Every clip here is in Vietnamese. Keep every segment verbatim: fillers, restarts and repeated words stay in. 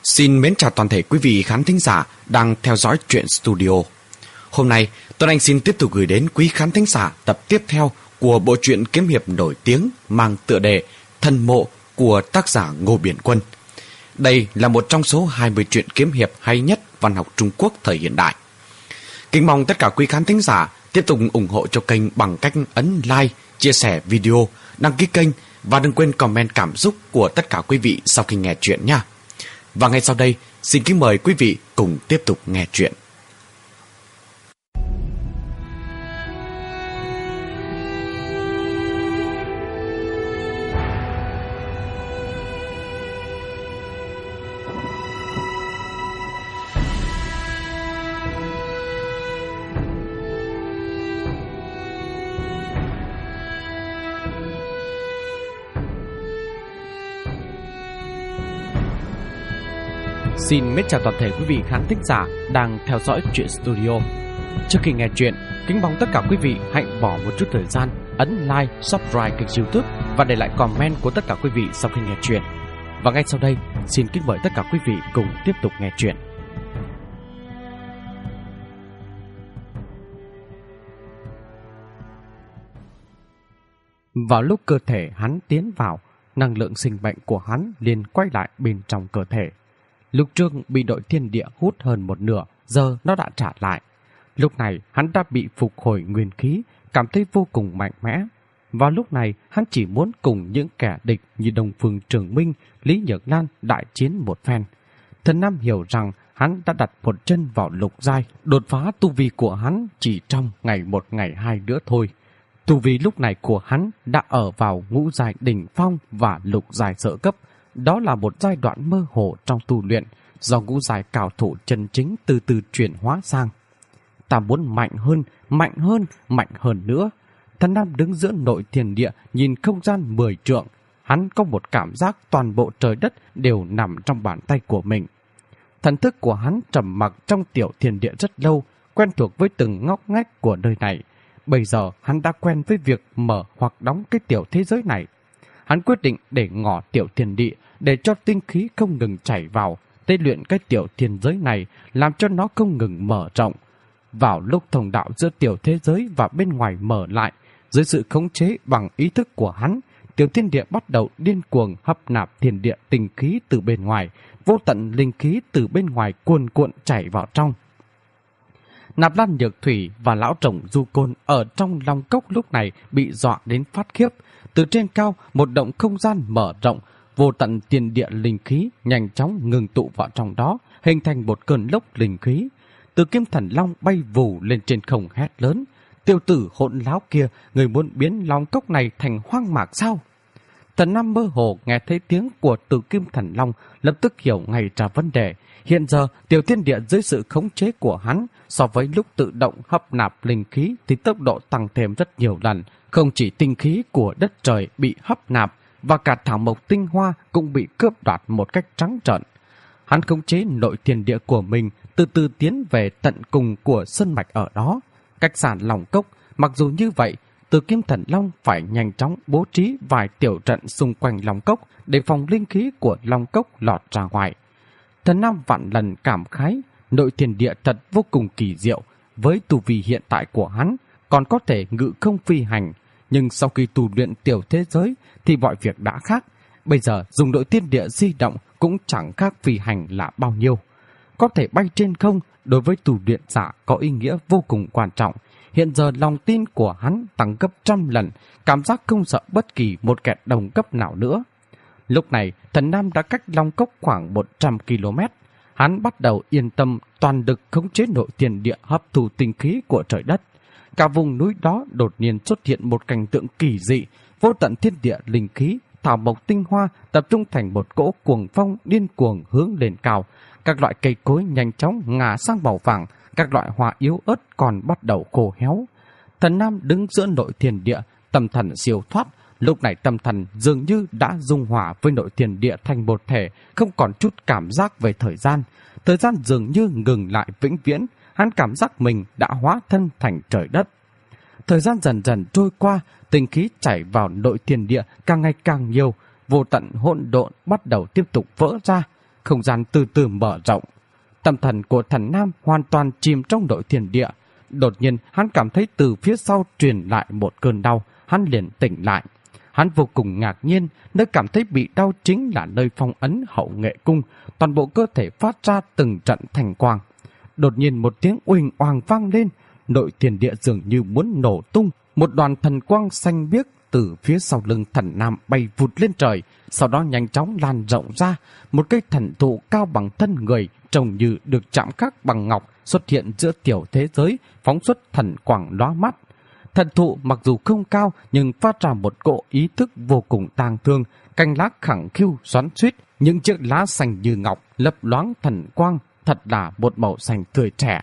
Xin mến chào toàn thể quý vị khán thính giả đang theo dõi Truyện Studio. Hôm nay, Tuấn Anh xin tiếp tục gửi đến quý khán thính giả tập tiếp theo của bộ truyện kiếm hiệp nổi tiếng mang tựa đề Thần Mộ của tác giả Ngô Biển Quân. Đây là một trong số hai mươi truyện kiếm hiệp hay nhất văn học Trung Quốc thời hiện đại. Kính mong tất cả quý khán thính giả tiếp tục ủng hộ cho kênh bằng cách ấn like, chia sẻ video, đăng ký kênh và đừng quên comment cảm xúc của tất cả quý vị sau khi nghe truyện nha. Và ngay sau đây, xin kính mời quý vị cùng tiếp tục nghe truyện. Xin mến chào toàn thể quý vị khán thính giả đang theo dõi Truyện Studio. Trước khi nghe chuyện, kính mong tất cả quý vị hãy bỏ một chút thời gian ấn like, subscribe kênh YouTube và để lại comment của tất cả quý vị sau khi nghe chuyện. Và ngay sau đây, xin kính mời tất cả quý vị cùng tiếp tục nghe chuyện. Vào lúc cơ thể hắn tiến vào, năng lượng sinh mệnh của hắn liền quay lại bên trong cơ thể. Lúc trước bị đội thiên địa hút hơn một nửa, giờ nó đã trả lại. Lúc này hắn đã bị phục hồi nguyên khí, cảm thấy vô cùng mạnh mẽ. Vào lúc này hắn chỉ muốn cùng những kẻ địch như Đông Phương Trường Minh, Lý Nhược Lan đại chiến một phen. Thần Nam hiểu rằng hắn đã đặt một chân vào lục giai, đột phá tu vi của hắn chỉ trong ngày một ngày hai nữa thôi. Tu vi lúc này của hắn đã ở vào ngũ giai đỉnh phong và lục giai sở cấp. Đó là một giai đoạn mơ hồ trong tu luyện do ngũ giai cao thủ chân chính từ từ chuyển hóa sang. Ta muốn mạnh hơn, mạnh hơn, mạnh hơn nữa. Thần Nam đứng giữa nội thiên địa nhìn không gian mười trượng. Hắn có một cảm giác toàn bộ trời đất đều nằm trong bàn tay của mình. Thần thức của hắn trầm mặc trong tiểu thiên địa rất lâu, quen thuộc với từng ngóc ngách của nơi này. Bây giờ hắn đã quen với việc mở hoặc đóng cái tiểu thế giới này. Hắn quyết định để ngỏ tiểu thiên địa, để cho tinh khí không ngừng chảy vào, tế luyện cái tiểu thiên giới này, làm cho nó không ngừng mở rộng. Vào lúc thông đạo giữa tiểu thế giới và bên ngoài mở lại, dưới sự khống chế bằng ý thức của hắn, tiểu thiên địa bắt đầu điên cuồng hấp nạp thiên địa tinh khí từ bên ngoài, vô tận linh khí từ bên ngoài cuồn cuộn chảy vào trong. Nạp Lan Nhược Thủy và lão trồng Du Côn ở trong lòng cốc lúc này bị dọa đến phát khiếp. Từ trên cao, một động không gian mở rộng, vô tận thiên địa linh khí nhanh chóng ngừng tụ vào trong đó, hình thành một cơn lốc linh khí. Từ Kim Thần Long bay vù lên trên không hét lớn: "Tiêu tử hỗn láo kia, người muốn biến lòng cốc này thành hoang mạc sao?" Thần Nam mơ hồ nghe thấy tiếng của Từ Kim Thần Long, lập tức hiểu ngay ra vấn đề. Hiện giờ, tiểu thiên địa dưới sự khống chế của hắn, so với lúc tự động hấp nạp linh khí thì tốc độ tăng thêm rất nhiều lần. Không chỉ tinh khí của đất trời bị hấp nạp, và cả thảo mộc tinh hoa cũng bị cướp đoạt một cách trắng trợn. Hắn khống chế nội thiên địa của mình, từ từ tiến về tận cùng của sơn mạch ở đó. Cách xa lòng cốc, mặc dù như vậy, Từ Kim Thần Long phải nhanh chóng bố trí vài tiểu trận xung quanh lòng cốc để phòng linh khí của lòng cốc lọt ra ngoài. Thần Nam vạn lần cảm khái, nội thiên địa thật vô cùng kỳ diệu. Với tu vi hiện tại của hắn, còn có thể ngự không phi hành, nhưng sau khi tu luyện tiểu thế giới thì mọi việc đã khác. Bây giờ dùng nội thiên địa di động cũng chẳng khác phi hành là bao nhiêu. Có thể bay trên không đối với tu luyện giả có ý nghĩa vô cùng quan trọng. Hiện giờ lòng tin của hắn tăng gấp trăm lần, cảm giác không sợ bất kỳ một kẻ đồng cấp nào nữa. Lúc này, Thần Nam đã cách Long Cốc khoảng một trăm ki lô mét. Hắn bắt đầu yên tâm toàn lực khống chế nội thiên địa hấp thu tinh khí của trời đất. Cả vùng núi đó đột nhiên xuất hiện một cảnh tượng kỳ dị, vô tận thiên địa linh khí, thảo mộc tinh hoa tập trung thành một cỗ cuồng phong điên cuồng hướng lên cao. Các loại cây cối nhanh chóng ngả sang màu vàng, các loại hoa yếu ớt còn bắt đầu khô héo. Thần Nam đứng giữa nội thiên địa, tâm thần siêu thoát. Lúc này tâm thần dường như đã dung hòa với nội thiên địa thành một thể, không còn chút cảm giác về thời gian. Thời gian dường như ngừng lại vĩnh viễn, hắn cảm giác mình đã hóa thân thành trời đất. Thời gian dần dần trôi qua, tinh khí chảy vào nội thiên địa càng ngày càng nhiều, vô tận hỗn độn bắt đầu tiếp tục vỡ ra. không gian từ từ mở rộng. Tâm thần của Thần Nam hoàn toàn chìm trong nội thiên địa. Đột nhiên hắn cảm thấy từ phía sau truyền lại một cơn đau, hắn liền tỉnh lại. Hắn vô cùng ngạc nhiên, nơi cảm thấy bị đau chính là nơi phong ấn Hậu Nghệ Cung, toàn bộ cơ thể phát ra từng trận thành quang. Đột nhiên một tiếng uỳnh oàng vang lên, nội thiên địa dường như muốn nổ tung, một đoàn thần quang xanh biếc từ phía sau lưng Thần Nam bay vụt lên trời, sau đó nhanh chóng lan rộng ra, một cây thần thụ cao bằng thân người, trông như được chạm khắc bằng ngọc xuất hiện giữa tiểu thế giới, phóng xuất thần quang lóa mắt. Thần thụ mặc dù không cao nhưng phát ra một cỗ ý thức vô cùng tang thương, cành lá khẳng khiu xoắn xuýt, những chiếc lá xanh như ngọc lấp loáng thần quang, thật là một màu xanh tươi trẻ.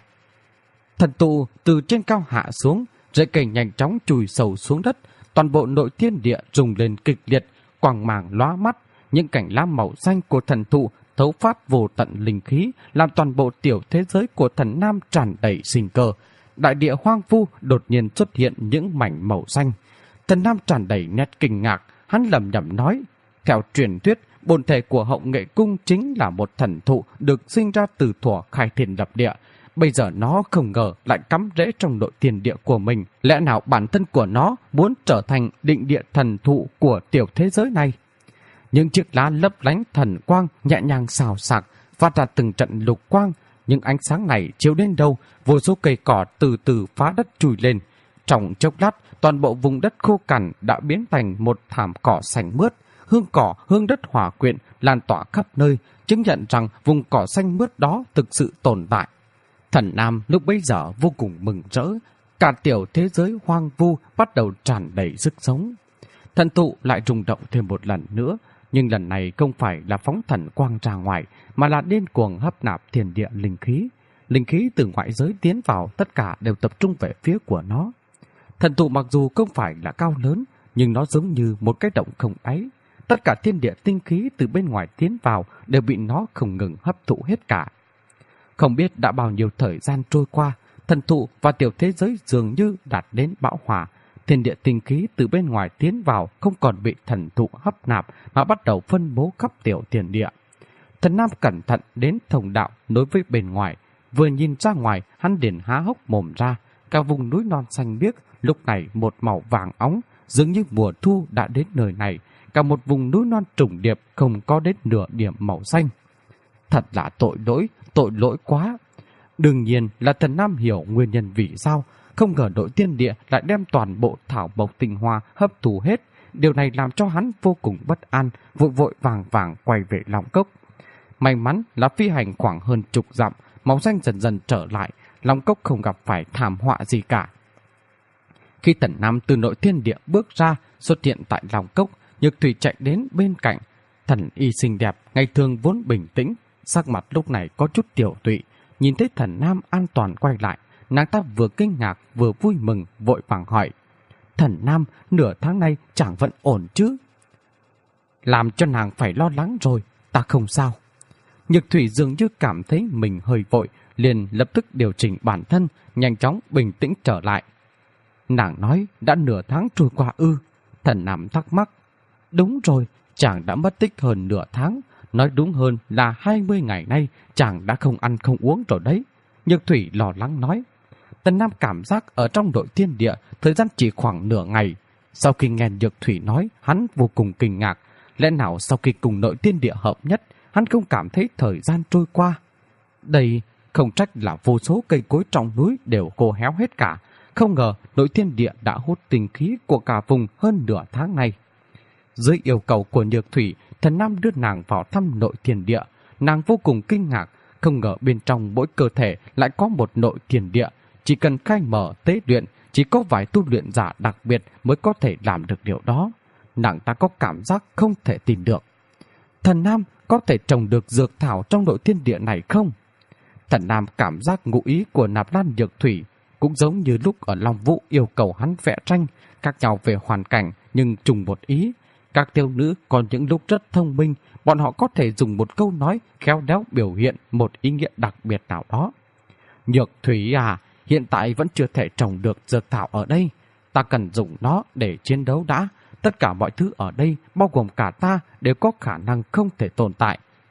Thần thụ từ trên cao hạ xuống, rễ cây nhanh chóng chùi sâu xuống đất, toàn bộ nội thiên địa rung lên kịch liệt, quang màng lóa mắt, những cành lá màu xanh của thần thụ thấu phát vô tận linh khí, làm toàn bộ tiểu thế giới của Thần Nam tràn đầy sinh cơ. Đại địa hoang vu đột nhiên xuất hiện những mảnh màu xanh. Thần Nam tràn đầy nét kinh ngạc, hắn lẩm nhẩm nói: theo truyền thuyết, bổn thể của Hậu Nghệ Cung chính là một thần thụ được sinh ra từ thuở khai thiên lập địa. Bây giờ nó không ngờ lại cắm rễ trong nội thiên địa của mình. Lẽ nào bản thân của nó muốn trở thành định địa thần thụ của tiểu thế giới này? Những chiếc lá lấp lánh thần quang nhẹ nhàng xào xạc, phát ra từng trận lục quang. Những ánh sáng này chiếu đến đâu, vô số cây cỏ từ từ phá đất trùi lên. Trong chốc lát, toàn bộ vùng đất khô cằn đã biến thành một thảm cỏ xanh mướt. Hương cỏ, hương đất hòa quyện lan tỏa khắp nơi, chứng nhận rằng vùng cỏ xanh mướt đó thực sự tồn tại. Thần Nam lúc bấy giờ vô cùng mừng rỡ, cả tiểu thế giới hoang vu bắt đầu tràn đầy sức sống. Thần thụ lại rung động thêm một lần nữa, nhưng lần này không phải là phóng thần quang ra ngoài, mà là điên cuồng hấp nạp thiên địa linh khí. Linh khí từ ngoại giới tiến vào, tất cả đều tập trung về phía của nó. Thần thụ mặc dù không phải là cao lớn, nhưng nó giống như một cái động không đáy. Tất cả thiên địa tinh khí từ bên ngoài tiến vào đều bị nó không ngừng hấp thụ hết cả. Không biết đã bao nhiêu thời gian trôi qua, thần thụ và tiểu thế giới dường như đạt đến bão hòa. Thiên địa tinh khí từ bên ngoài tiến vào không còn bị thần thụ hấp nạp mà bắt đầu phân bố khắp tiểu thiên địa. Thần Nam cẩn thận đến thông đạo nối với bên ngoài, vừa nhìn ra ngoài, hắn liền há hốc mồm ra. Cả vùng núi non xanh biếc lúc này một màu vàng óng, dường như mùa thu đã đến nơi này. Cả một vùng núi non trùng điệp không có đến nửa điểm màu xanh. Thật là tội lỗi, tội lỗi quá. Đương nhiên là Thần Nam hiểu nguyên nhân vì sao. Không ngờ nội thiên địa lại đem toàn bộ thảo mộc tinh hoa hấp thụ hết. Điều này làm cho hắn vô cùng bất an, vội vội vàng vàng quay về Long Cốc. May mắn là phi hành khoảng hơn chục dặm, màu xanh dần dần trở lại, Long Cốc không gặp phải thảm họa gì cả. Khi Thần Nam từ nội thiên địa bước ra, xuất hiện tại Long Cốc, Nhược Thủy chạy đến bên cạnh. Thần y xinh đẹp, ngày thường vốn bình tĩnh, sắc mặt lúc này có chút tiểu tụy. Nhìn thấy Thần Nam an toàn quay lại, nàng ta vừa kinh ngạc vừa vui mừng, vội vàng hỏi: Thần Nam, nửa tháng nay chẳng vẫn ổn chứ? Làm cho nàng phải lo lắng rồi, ta không sao. Nhược Thủy dường như cảm thấy mình hơi vội, liền lập tức điều chỉnh bản thân, nhanh chóng bình tĩnh trở lại. Nàng nói đã nửa tháng trôi qua ư? Thần Nam thắc mắc. Đúng rồi, chàng đã mất tích hơn nửa tháng, nói đúng hơn là hai mươi ngày nay chàng đã không ăn không uống rồi đấy. Nhược Thủy lo lắng nói. Thần Nam cảm giác ở trong nội thiên địa thời gian chỉ khoảng nửa ngày. Sau khi nghe Nhược Thủy nói, hắn vô cùng kinh ngạc. Lẽ nào sau khi cùng nội thiên địa hợp nhất, hắn không cảm thấy thời gian trôi qua? Đây không trách là vô số cây cối trong núi đều khô héo hết cả. Không ngờ nội thiên địa đã hút tinh khí của cả vùng hơn nửa tháng nay. Dưới yêu cầu của Nhược Thủy, Thần Nam đưa nàng vào thăm nội thiên địa. Nàng vô cùng kinh ngạc, không ngờ bên trong mỗi cơ thể lại có một nội thiên địa. Chỉ cần khai mở tế luyện, chỉ có vài tu luyện giả đặc biệt mới có thể làm được điều đó. Nàng ta có cảm giác không thể tin được. Thần Nam có thể trồng được dược thảo trong nội thiên địa này không? Thần Nam cảm giác ngụ ý của Nạp Lan Nhược Thủy cũng giống như lúc ở Long Vũ yêu cầu hắn vẽ tranh, khác nhau về hoàn cảnh nhưng trùng một ý. Các thiếu nữ còn những lúc rất thông minh, bọn họ có thể dùng một câu nói khéo léo biểu hiện một ý nghĩa đặc biệt nào đó. Nhược Thủy à, hiện tại vẫn chưa thể trồng được dược thảo ở đây. Ta cần dùng nó để chiến đấu đã. Tất cả mọi thứ ở đây, bao gồm cả ta, đều có khả năng không thể tồn tại.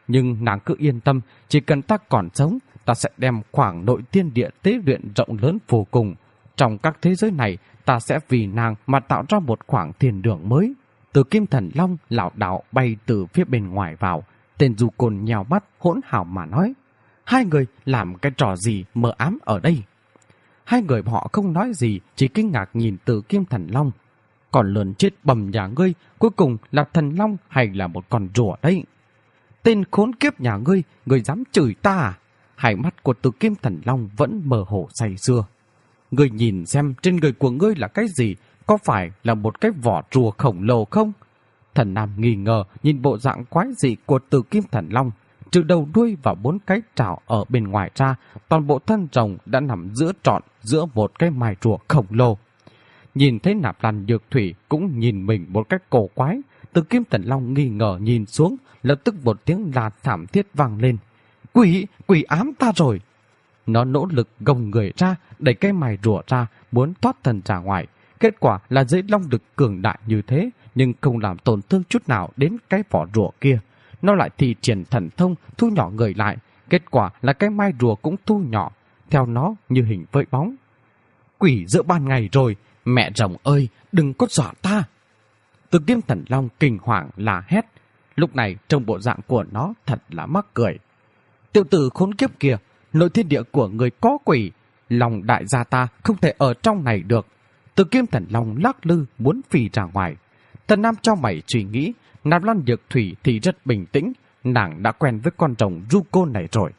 Nhưng nàng cứ yên tâm, chỉ cần ta còn sống, ta sẽ đem khoảng nội thiên địa tế luyện rộng lớn vô cùng. Trong các thế giới này, ta sẽ vì nàng mà tạo ra một khoảng thiên đường mới. Từ Kim Thần Long lảo đảo bay từ phía bên ngoài vào. Tên Du Côn nhào mắt hỗn hào mà nói: hai người làm cái trò gì mờ ám ở đây? Hai người họ không nói gì, chỉ kinh ngạc nhìn Từ Kim Thần Long. Còn lợn chết bầm nhà ngươi, cuối cùng là thần long hay là một con rùa đấy? Tên khốn kiếp nhà ngươi, ngươi dám chửi ta à? Hai mắt của Từ Kim Thần Long vẫn mơ hồ say sưa. Ngươi nhìn xem trên người của ngươi là cái gì? Có phải là một cái vỏ rùa khổng lồ không? Thần Nam nghi ngờ nhìn bộ dạng quái dị của Từ Kim Thần Long. Trừ đầu đuôi và bốn cái trảo ở bên ngoài ra, toàn bộ thân rồng đã nằm giữa trọn giữa một cái mài rùa khổng lồ. Nhìn thấy Nạp Lan Nhược Thủy cũng nhìn mình một cách cổ quái. Từ Kim Thần Long nghi ngờ nhìn xuống, lập tức một tiếng la thảm thiết vang lên. Quỷ, quỷ ám ta rồi! Nó nỗ lực gồng người ra, đẩy cái mài rùa ra, muốn thoát thân ra ngoài. Kết quả là dưới long lực cường đại như thế, nhưng không làm tổn thương chút nào đến cái vỏ rùa kia. Nó lại thi triển thần thông thu nhỏ người lại. Kết quả là cái mai rùa cũng thu nhỏ, theo nó như hình với bóng. Quỷ giữa ban ngày rồi, mẹ rồng ơi, đừng có dọa ta! Từ Kim Thần Long kinh hoàng là hét. Lúc này trong bộ dạng của nó thật là mắc cười. Tiểu tử khốn kiếp kia, nội thiên địa của người có quỷ, lòng đại gia ta không thể ở trong này được. Từ Kim Thần Long lắc lư muốn phi ra ngoài. Thần Nam cho mày suy nghĩ, Nạp Lan Nhược Thủy thì rất bình tĩnh, nàng đã quen với con rồng Du Côn này rồi.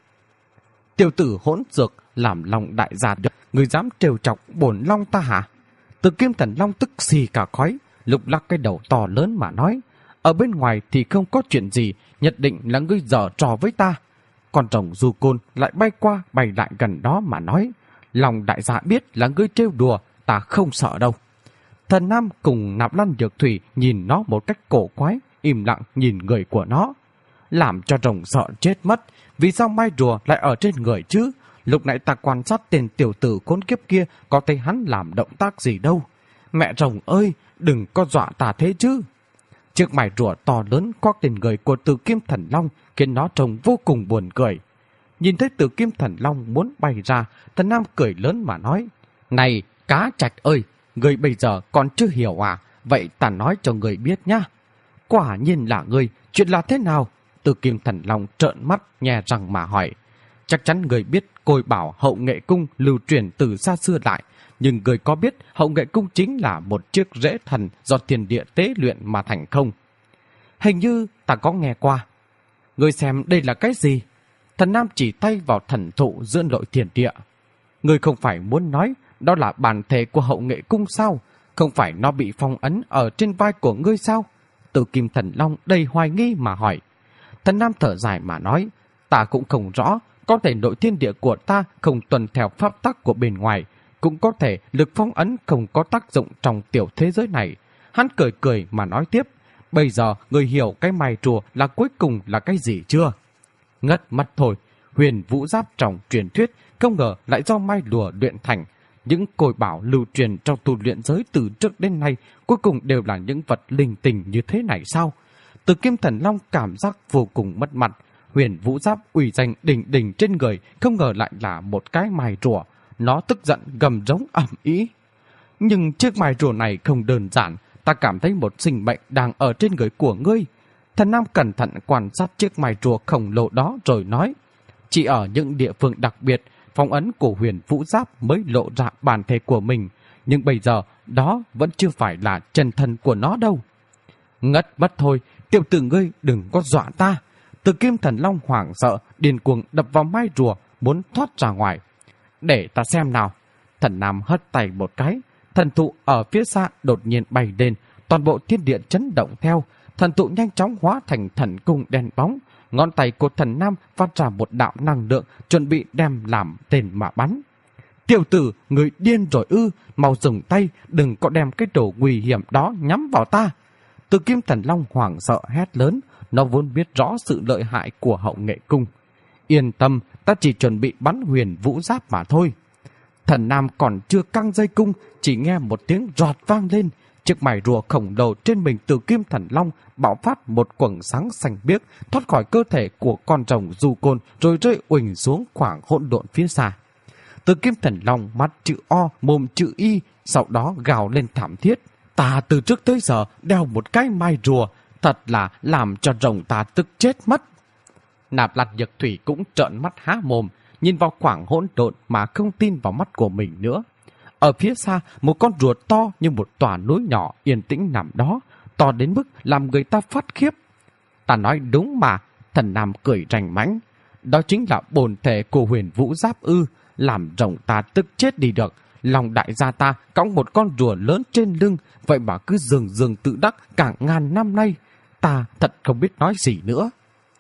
Tiểu tử hỗn dược, làm lòng đại gia được, người dám trêu chọc bổn long ta hả? Từ Kim Thần Long tức xì cả khói, lục lắc cái đầu to lớn mà nói: ở bên ngoài thì không có chuyện gì, nhất định là ngươi giở trò với ta. Con rồng Du Côn lại bay qua bay lại gần đó mà nói: lòng đại gia biết là ngươi trêu đùa, ta không sợ đâu. Thần Nam cùng Nạp Lan Nhược Thủy nhìn nó một cách cổ quái, im lặng nhìn người của nó. Làm cho rồng sợ chết mất, vì sao mai rùa lại ở trên người chứ? Lúc nãy ta quan sát tên tiểu tử khốn kiếp kia, có thấy hắn làm động tác gì đâu. Mẹ rồng ơi, đừng có dọa ta thế chứ. Chiếc mài rùa to lớn khoác trên người của Từ Kim Thần Long khiến nó trông vô cùng buồn cười. Nhìn thấy Từ Kim Thần Long muốn bay ra, Thần Nam cười lớn mà nói: này cá trạch ơi, người bây giờ còn chưa hiểu à? Vậy ta nói cho người biết nhá. Quả nhiên là người, chuyện là thế nào? Từ Kim Thần Long trợn mắt nhè răng mà hỏi. Chắc chắn người biết Côi Bảo Hậu Nghệ Cung lưu truyền từ xa xưa lại, nhưng người có biết Hậu Nghệ Cung chính là một chiếc rễ thần do thiên địa tế luyện mà thành không? Hình như ta có nghe qua. Người xem đây là cái gì? Thần Nam chỉ tay vào thần thụ giữa nội thiên địa. Người không phải muốn nói đó là bản thể của Hậu Nghệ Cung sao? Không phải nó bị phong ấn ở trên vai của ngươi sao? Từ Kim Thần Long đầy hoài nghi mà hỏi. Thần Nam thở dài mà nói: ta cũng không rõ, có thể nội thiên địa của ta không tuân theo pháp tắc của bên ngoài, cũng có thể lực phong ấn không có tác dụng trong tiểu thế giới này. Hắn cười cười mà nói tiếp: bây giờ người hiểu cái mài rùa là cuối cùng là cái gì chưa? Ngất mắt thôi, huyền vũ giáp trong truyền thuyết không ngờ lại do mai lùa luyện thành. Những côi bảo lưu truyền trong tu luyện giới từ trước đến nay cuối cùng đều là những vật linh tinh như thế này sao? Từ Kim Thần Long cảm giác vô cùng mất mặt. Huyền vũ giáp uy danh đỉnh đỉnh trên người không ngờ lại là một cái mài rùa. Nó tức giận gầm giống ầm ĩ. Nhưng chiếc mài rùa này không đơn giản, ta cảm thấy một sinh mệnh đang ở trên người của ngươi. Thần Nam cẩn thận quan sát chiếc mài rùa khổng lồ đó rồi nói: chỉ ở những địa phương đặc biệt, phong ấn của huyền vũ giáp mới lộ ra bản thể của mình, nhưng bây giờ đó vẫn chưa phải là chân thân của nó đâu. Ngất mất thôi, tiểu tử ngươi đừng có dọa ta. Từ Kim Thần Long hoảng sợ, điên cuồng đập vào mai rùa, muốn thoát ra ngoài. Để ta xem nào. Thần Nam hất tay một cái, thần thụ ở phía xa đột nhiên bay lên, toàn bộ thiên địa chấn động theo. Thần thụ nhanh chóng hóa thành thần cung đen bóng. Ngón tay của thần Nam phát ra một đạo năng lượng, chuẩn bị đem làm tên mà bắn. Tiểu tử, người điên rồi ư? Mau dừng tay, đừng có đem cái đồ nguy hiểm đó nhắm vào ta. Từ Kim Thần Long hoảng sợ hét lớn, nó vốn biết rõ sự lợi hại của Hậu Nghệ Cung. Yên tâm, ta chỉ chuẩn bị bắn huyền vũ giáp mà thôi. Thần Nam còn chưa căng dây cung, chỉ nghe một tiếng rọt vang lên, Chiếc mài rùa khổng lồ trên mình Tử Kim Thần Long bạo phát một quầng sáng xanh biếc thoát khỏi cơ thể của con rồng du côn rồi rơi uỳnh xuống khoảng hỗn độn phía xa. Tử Kim Thần Long mắt chữ O, mồm chữ Y, sau đó gào lên thảm thiết. Ta từ trước tới giờ đeo một cái mai rùa, thật là làm cho rồng ta tức chết mất. Nạp Lan Nhược Thủy cũng trợn mắt há mồm, nhìn vào khoảng hỗn độn mà không tin vào mắt của mình nữa. Ở phía xa, một con rùa to như một tòa núi nhỏ yên tĩnh nằm đó, to đến mức làm người ta phát khiếp. Ta nói đúng mà, Thần Nam cười rành mãnh. Đó chính là bổn thể của Huyền Vũ Giáp ư, làm rồng ta tức chết đi được. Lòng đại gia ta cõng một con rùa lớn trên lưng, vậy mà cứ dường dường tự đắc cả ngàn năm nay. Ta thật không biết nói gì nữa.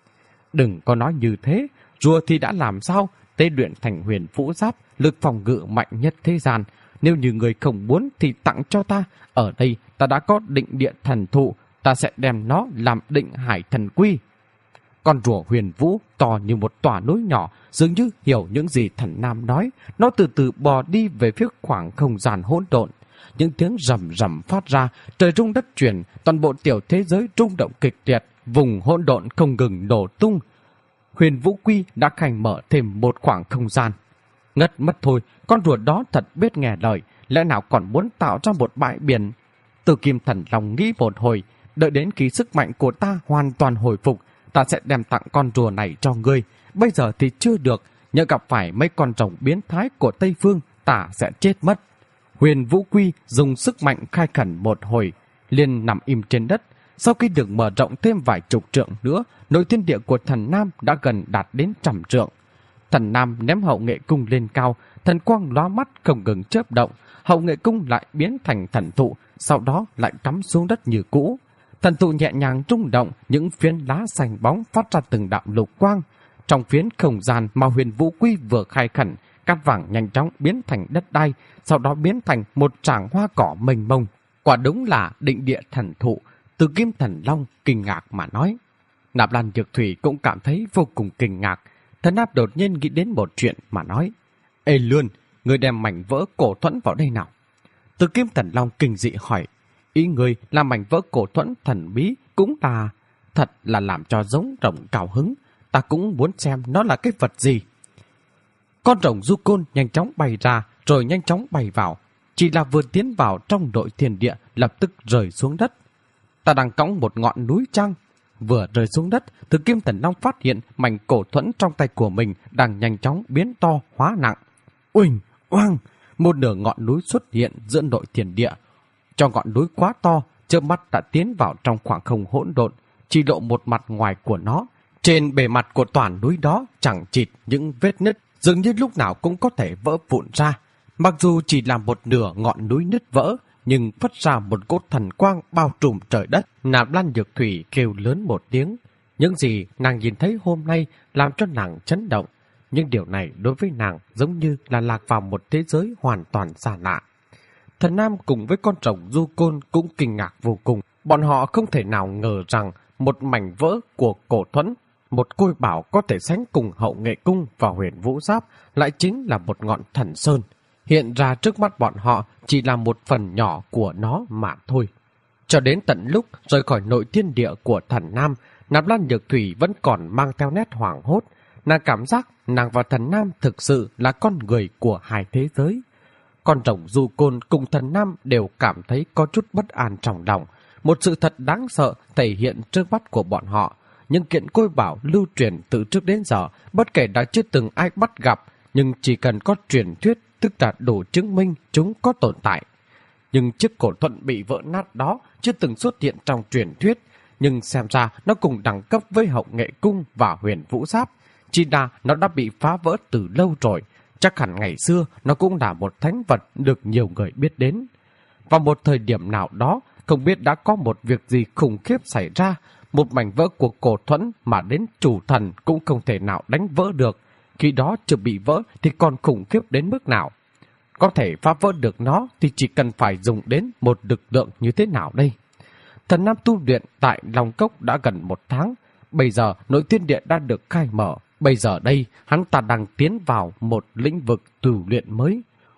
Đừng có nói như thế, rùa thì đã làm sao, tế luyện thành Huyền Vũ Giáp, lực phòng ngự mạnh nhất thế gian. Nếu như người không muốn thì tặng cho ta. Ở đây ta đã có định địa thần thụ, ta sẽ đem nó làm định hải thần quy. Con rùa Huyền Vũ to như một tòa núi nhỏ, dường như hiểu những gì Thần Nam nói. Nó từ từ bò đi về phía khoảng không gian hỗn độn. Những tiếng rầm rầm phát ra, trời rung đất chuyển, toàn bộ tiểu thế giới rung động kịch liệt, vùng hỗn độn không ngừng nổ tung. Huyền Vũ Quy đã khanh mở thêm một khoảng không gian. Ngất mất thôi, con rùa đó thật biết nghe lời, lẽ nào còn muốn tạo ra một bãi biển. Tử Kim Thần Long nghĩ một hồi, đợi đến khi sức mạnh của ta hoàn toàn hồi phục, ta sẽ đem tặng con rùa này cho ngươi. Bây giờ thì chưa được, nhỡ gặp phải mấy con rồng biến thái của Tây Phương, ta sẽ chết mất. Huyền Vũ Quy dùng sức mạnh khai khẩn một hồi, liền nằm im trên đất. Sau khi được mở rộng thêm vài chục trượng nữa, nội thiên địa của Thần Nam đã gần đạt đến trăm trượng. Thần Nam ném hậu nghệ cung lên cao, thần quang lóa mắt không ngừng chớp động, hậu nghệ cung lại biến thành thần thụ, sau đó lại cắm xuống đất như cũ. Thần thụ nhẹ nhàng rung động, những phiến lá xanh bóng phát ra từng đạo lục quang. Trong phiến không gian mà Huyền Vũ Quy vừa khai khẩn, cát vàng nhanh chóng biến thành đất đai, sau đó biến thành một tràng hoa cỏ mênh mông. Quả đúng là định địa thần thụ. Tử Kim Thần Long kinh ngạc mà nói. Nạp Lan Nhược Thủy cũng cảm thấy vô cùng kinh ngạc. Thần Áp đột nhiên nghĩ đến một chuyện mà nói. Ê Lươn, người đem mảnh vỡ cổ thuẫn vào đây nào? Tử Kim Thần Long kinh dị hỏi. Ý người là mảnh vỡ cổ thuẫn thần bí cũng là... Thật là làm cho giống rồng cao hứng. Ta cũng muốn xem nó là cái vật gì. Con rồng du côn nhanh chóng bay ra rồi nhanh chóng bay vào. Chỉ là vừa tiến vào trong nội thiên địa lập tức rơi xuống đất. Ta đang cõng một ngọn núi trăng. Vừa rơi xuống đất, Tử Kim Thần Long phát hiện mảnh cổ thuẫn trong tay của mình đang nhanh chóng biến to hóa nặng. Uỳnh, oang, một nửa ngọn núi xuất hiện giữa nội thiên địa. Cho ngọn núi quá to, chớp mắt đã tiến vào trong khoảng không hỗn độn, chỉ lộ một mặt ngoài của nó. Trên bề mặt của toàn núi đó chẳng chịt những vết nứt, dường như lúc nào cũng có thể vỡ vụn ra. Mặc dù chỉ là một nửa ngọn núi nứt vỡ, nhưng phát ra một cột thần quang bao trùm trời đất. Nạp Lan Nhược Thủy kêu lớn một tiếng. Những gì nàng nhìn thấy hôm nay làm cho nàng chấn động. Nhưng điều này đối với nàng giống như là lạc vào một thế giới hoàn toàn xa lạ. Thần Nam cùng với con rồng du côn cũng kinh ngạc vô cùng. Bọn họ không thể nào ngờ rằng một mảnh vỡ của cổ thuẫn, một côi bảo có thể sánh cùng hậu nghệ cung và Huyền Vũ Giáp lại chính là một ngọn thần sơn. Hiện ra trước mắt bọn họ chỉ là một phần nhỏ của nó mà thôi. Cho đến tận lúc rời khỏi nội thiên địa của Thần Nam, Nạp Lan Nhược Thủy vẫn còn mang theo nét hoảng hốt. Nàng cảm giác nàng và Thần Nam thực sự là con người của hai thế giới. Con rồng du côn cùng Thần Nam đều cảm thấy có chút bất an trong lòng. Một sự thật đáng sợ thể hiện trước mắt của bọn họ. Những kiện côi bảo lưu truyền từ trước đến giờ, bất kể đã chưa từng ai bắt gặp, nhưng chỉ cần có truyền thuyết, tức là đủ chứng minh chúng có tồn tại. Nhưng chiếc cổ thuẫn bị vỡ nát đó chưa từng xuất hiện trong truyền thuyết, nhưng xem ra nó cùng đẳng cấp với hậu nghệ cung và Huyền Vũ Giáp. Chỉ là nó đã bị phá vỡ từ lâu rồi, chắc hẳn ngày xưa nó cũng là một thánh vật được nhiều người biết đến. Vào một thời điểm nào đó, không biết đã có một việc gì khủng khiếp xảy ra, một mảnh vỡ của cổ thuẫn mà đến chủ thần cũng không thể nào đánh vỡ được. Khi đó chưa bị vỡ thì còn khủng khiếp đến mức nào? Có thể phá vỡ được nó thì chỉ cần phải dùng đến một lực lượng như thế nào đây? Thần Nam tu luyện tại Long Cốc đã gần một tháng. Bây giờ nội thiên địa đã được khai mở. Bây giờ đây hắn ta đang tiến vào một lĩnh vực tu luyện mới.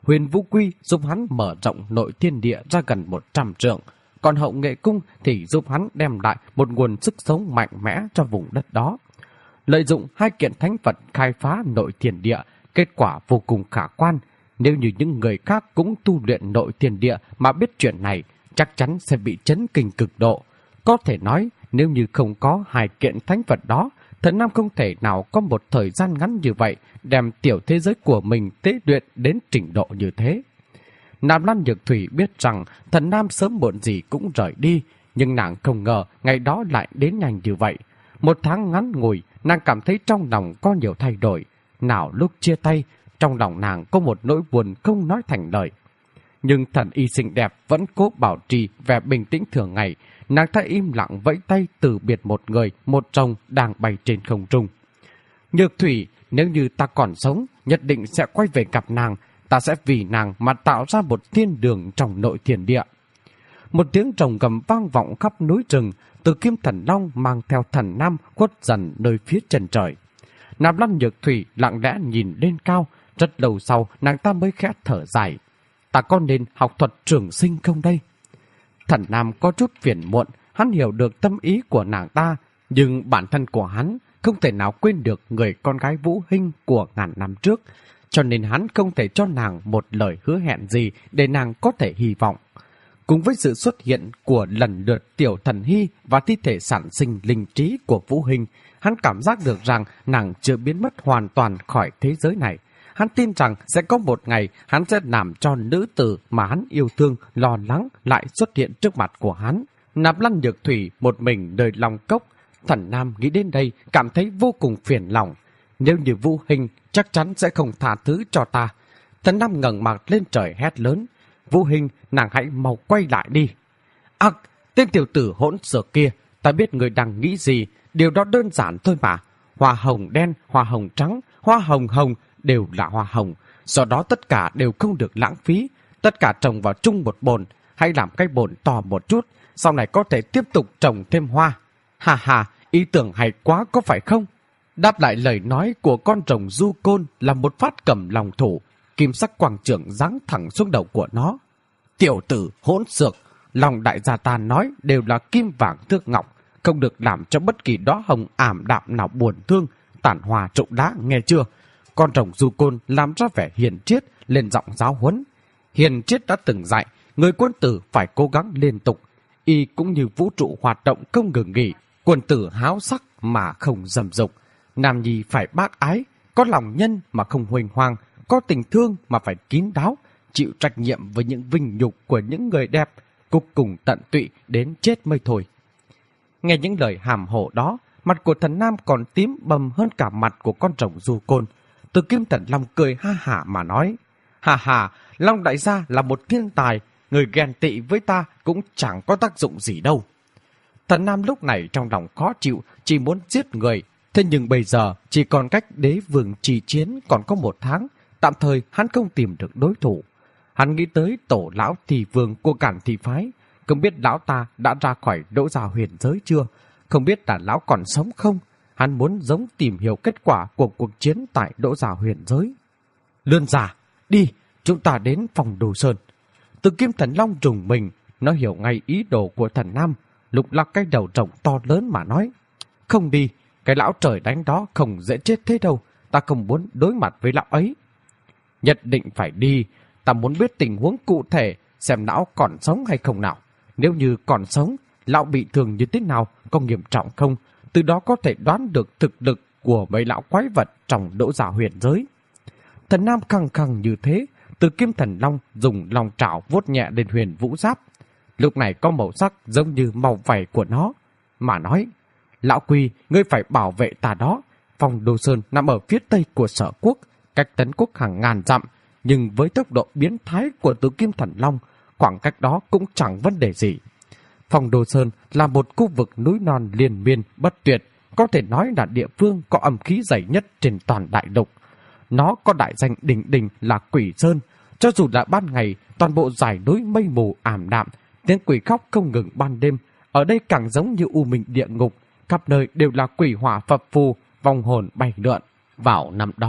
Huyền Vũ Quy giúp hắn mở rộng nội thiên địa ra gần một trăm trượng, còn Hậu Nghệ Cung thì giúp hắn đem lại một nguồn sức sống mạnh mẽ cho vùng đất đó. Lợi dụng hai kiện thánh vật khai phá nội thiên địa, kết quả vô cùng khả quan. Nếu như những người khác cũng tu luyện nội thiên địa mà biết chuyện này, chắc chắn sẽ bị chấn kinh cực độ. Có thể nói, nếu như không có hai kiện thánh vật đó, Thần Nam không thể nào có một thời gian ngắn như vậy đem tiểu thế giới của mình tế luyện đến trình độ như thế. Nạp Lan Nhược Thủy biết rằng Thần Nam sớm muộn gì cũng rời đi, nhưng nàng không ngờ ngày đó lại đến nhanh như vậy. Một tháng ngắn ngủi, nàng cảm thấy trong lòng có nhiều thay đổi. Nào lúc chia tay, trong lòng nàng có một nỗi buồn không nói thành lời. Nhưng thần y xinh đẹp vẫn cố bảo trì vẻ bình tĩnh thường ngày. Nàng ta im lặng vẫy tay từ biệt một người, một chồng đang bay trên không trung. Nhược Thủy, nếu như ta còn sống, nhất định sẽ quay về gặp nàng. Ta sẽ vì nàng mà tạo ra một thiên đường trong nội thiên địa. Một tiếng rồng gầm vang vọng khắp núi rừng. Từ Kim Thần Long mang theo Thần Nam khuất dần nơi phía chân trời. Nạp Lan Nhược Thủy lặng lẽ nhìn lên cao. Rất lâu sau nàng ta mới khẽ thở dài. Ta có nên học thuật trường sinh không đây? Thần Nam có chút phiền muộn. Hắn hiểu được tâm ý của nàng ta, nhưng bản thân của hắn không thể nào quên được người con gái Vũ Hinh của ngàn năm trước, cho nên hắn không thể cho nàng một lời hứa hẹn gì để nàng có thể hy vọng. Cùng với sự xuất hiện của lần lượt Tiểu Thần Hy và thi thể sản sinh linh trí của Vũ Hinh, hắn cảm giác được rằng nàng chưa biến mất hoàn toàn khỏi thế giới này. Hắn tin rằng sẽ có một ngày hắn sẽ làm cho nữ tử mà hắn yêu thương, lo lắng lại xuất hiện trước mặt của hắn. Nạp Lan Nhược Thủy một mình nơi lòng cốc. Thần Nam nghĩ đến đây cảm thấy vô cùng phiền lòng. Nếu như Vũ Hinh chắc chắn sẽ không tha thứ cho ta. Thần Nam ngẩng mặt lên trời hét lớn. Vũ Hinh, nàng hãy mau quay lại đi. Ác, tên tiểu tử hỗn xược kia, ta biết người đang nghĩ gì. Điều đó đơn giản thôi mà. Hoa hồng đen, hoa hồng trắng, hoa hồng hồng đều là hoa hồng. Do đó tất cả đều không được lãng phí. Tất cả trồng vào chung một bồn. Hãy làm cái bồn to một chút. Sau này có thể tiếp tục trồng thêm hoa. Hà hà, ý tưởng hay quá có phải không? Đáp lại lời nói của con rồng du côn là một phát cầm lòng thủ. Kim sắc quang trưởng giáng thẳng xuống đầu của nó. Tiểu tử hỗn xược, lòng đại gia ta nói đều là kim vàng thước ngọc, không được làm cho bất kỳ đóa hồng ảm đạm nào buồn thương, tản hòa trụng đá, nghe chưa? Con rồng du côn làm ra vẻ hiền triết, lên giọng giáo huấn. Hiền triết đã từng dạy, người quân tử phải cố gắng liên tục. Y cũng như vũ trụ hoạt động không ngừng nghỉ, quân tử háo sắc mà không dầm dục. Nam nhi phải bác ái, có lòng nhân mà không huênh hoang, có tình thương mà phải kín đáo, chịu trách nhiệm với những vinh nhục của những người đẹp, cuối cùng tận tụy đến chết mới thôi. Nghe những lời hàm hổ đó, mặt của Thần Nam còn tím bầm hơn cả mặt của con rồng du côn. Từ Kim Thần Long cười ha hả mà nói, hà hà, Long đại gia là một thiên tài, người ghen tị với ta cũng chẳng có tác dụng gì đâu. Thần Nam lúc này trong lòng khó chịu, chỉ muốn giết người. Thế nhưng bây giờ chỉ còn cách đế vương trì chiến còn có một tháng, tạm thời hắn không tìm được đối thủ. Hắn nghĩ tới tổ lão thị vương của Cản Thị phái, không biết lão ta đã ra khỏi Đỗ Gia huyền giới chưa, không biết là lão còn sống không. Hắn muốn giống tìm hiểu kết quả của cuộc chiến tại Đỗ Gia huyền giới. Lươn giả, đi, chúng ta đến phòng Đồ Sơn. Từ Kim Thần Long trùng mình, nó hiểu ngay ý đồ của Thần Nam, lục lắc cái đầu rồng to lớn mà nói, không đi, cái lão trời đánh đó không dễ chết thế đâu, ta không muốn đối mặt với lão ấy. Nhất định phải đi, ta muốn biết tình huống cụ thể, xem lão còn sống hay không nào. Nếu như còn sống, lão bị thương như thế nào, có nghiêm trọng không, từ đó có thể đoán được thực lực của mấy lão quái vật trong Đỗ Gia huyền giới. Thần Nam khăng khăng như thế, Từ Kim Thần Long dùng lòng trảo vuốt nhẹ lên huyền vũ giáp. Lúc này có màu sắc giống như màu vảy của nó, mà nói, lão Quy, ngươi phải bảo vệ ta đó. Phòng Đồ Sơn nằm ở phía tây của Sở Quốc, cách Tấn Quốc hàng ngàn dặm, nhưng với tốc độ biến thái của Từ Kim Thần Long, khoảng cách đó cũng chẳng vấn đề gì. Phòng Đồ Sơn là một khu vực núi non liên miên bất tuyệt, có thể nói là địa phương có âm khí dày nhất trên toàn đại lục. Nó có đại danh đỉnh đỉnh là Quỷ Sơn, cho dù là ban ngày, toàn bộ dải núi mây mù ảm đạm, tiếng quỷ khóc không ngừng ban đêm, ở đây càng giống như u minh địa ngục, khắp nơi đều là quỷ hỏa phập phù, vong hồn bay lượn. Vào năm đó,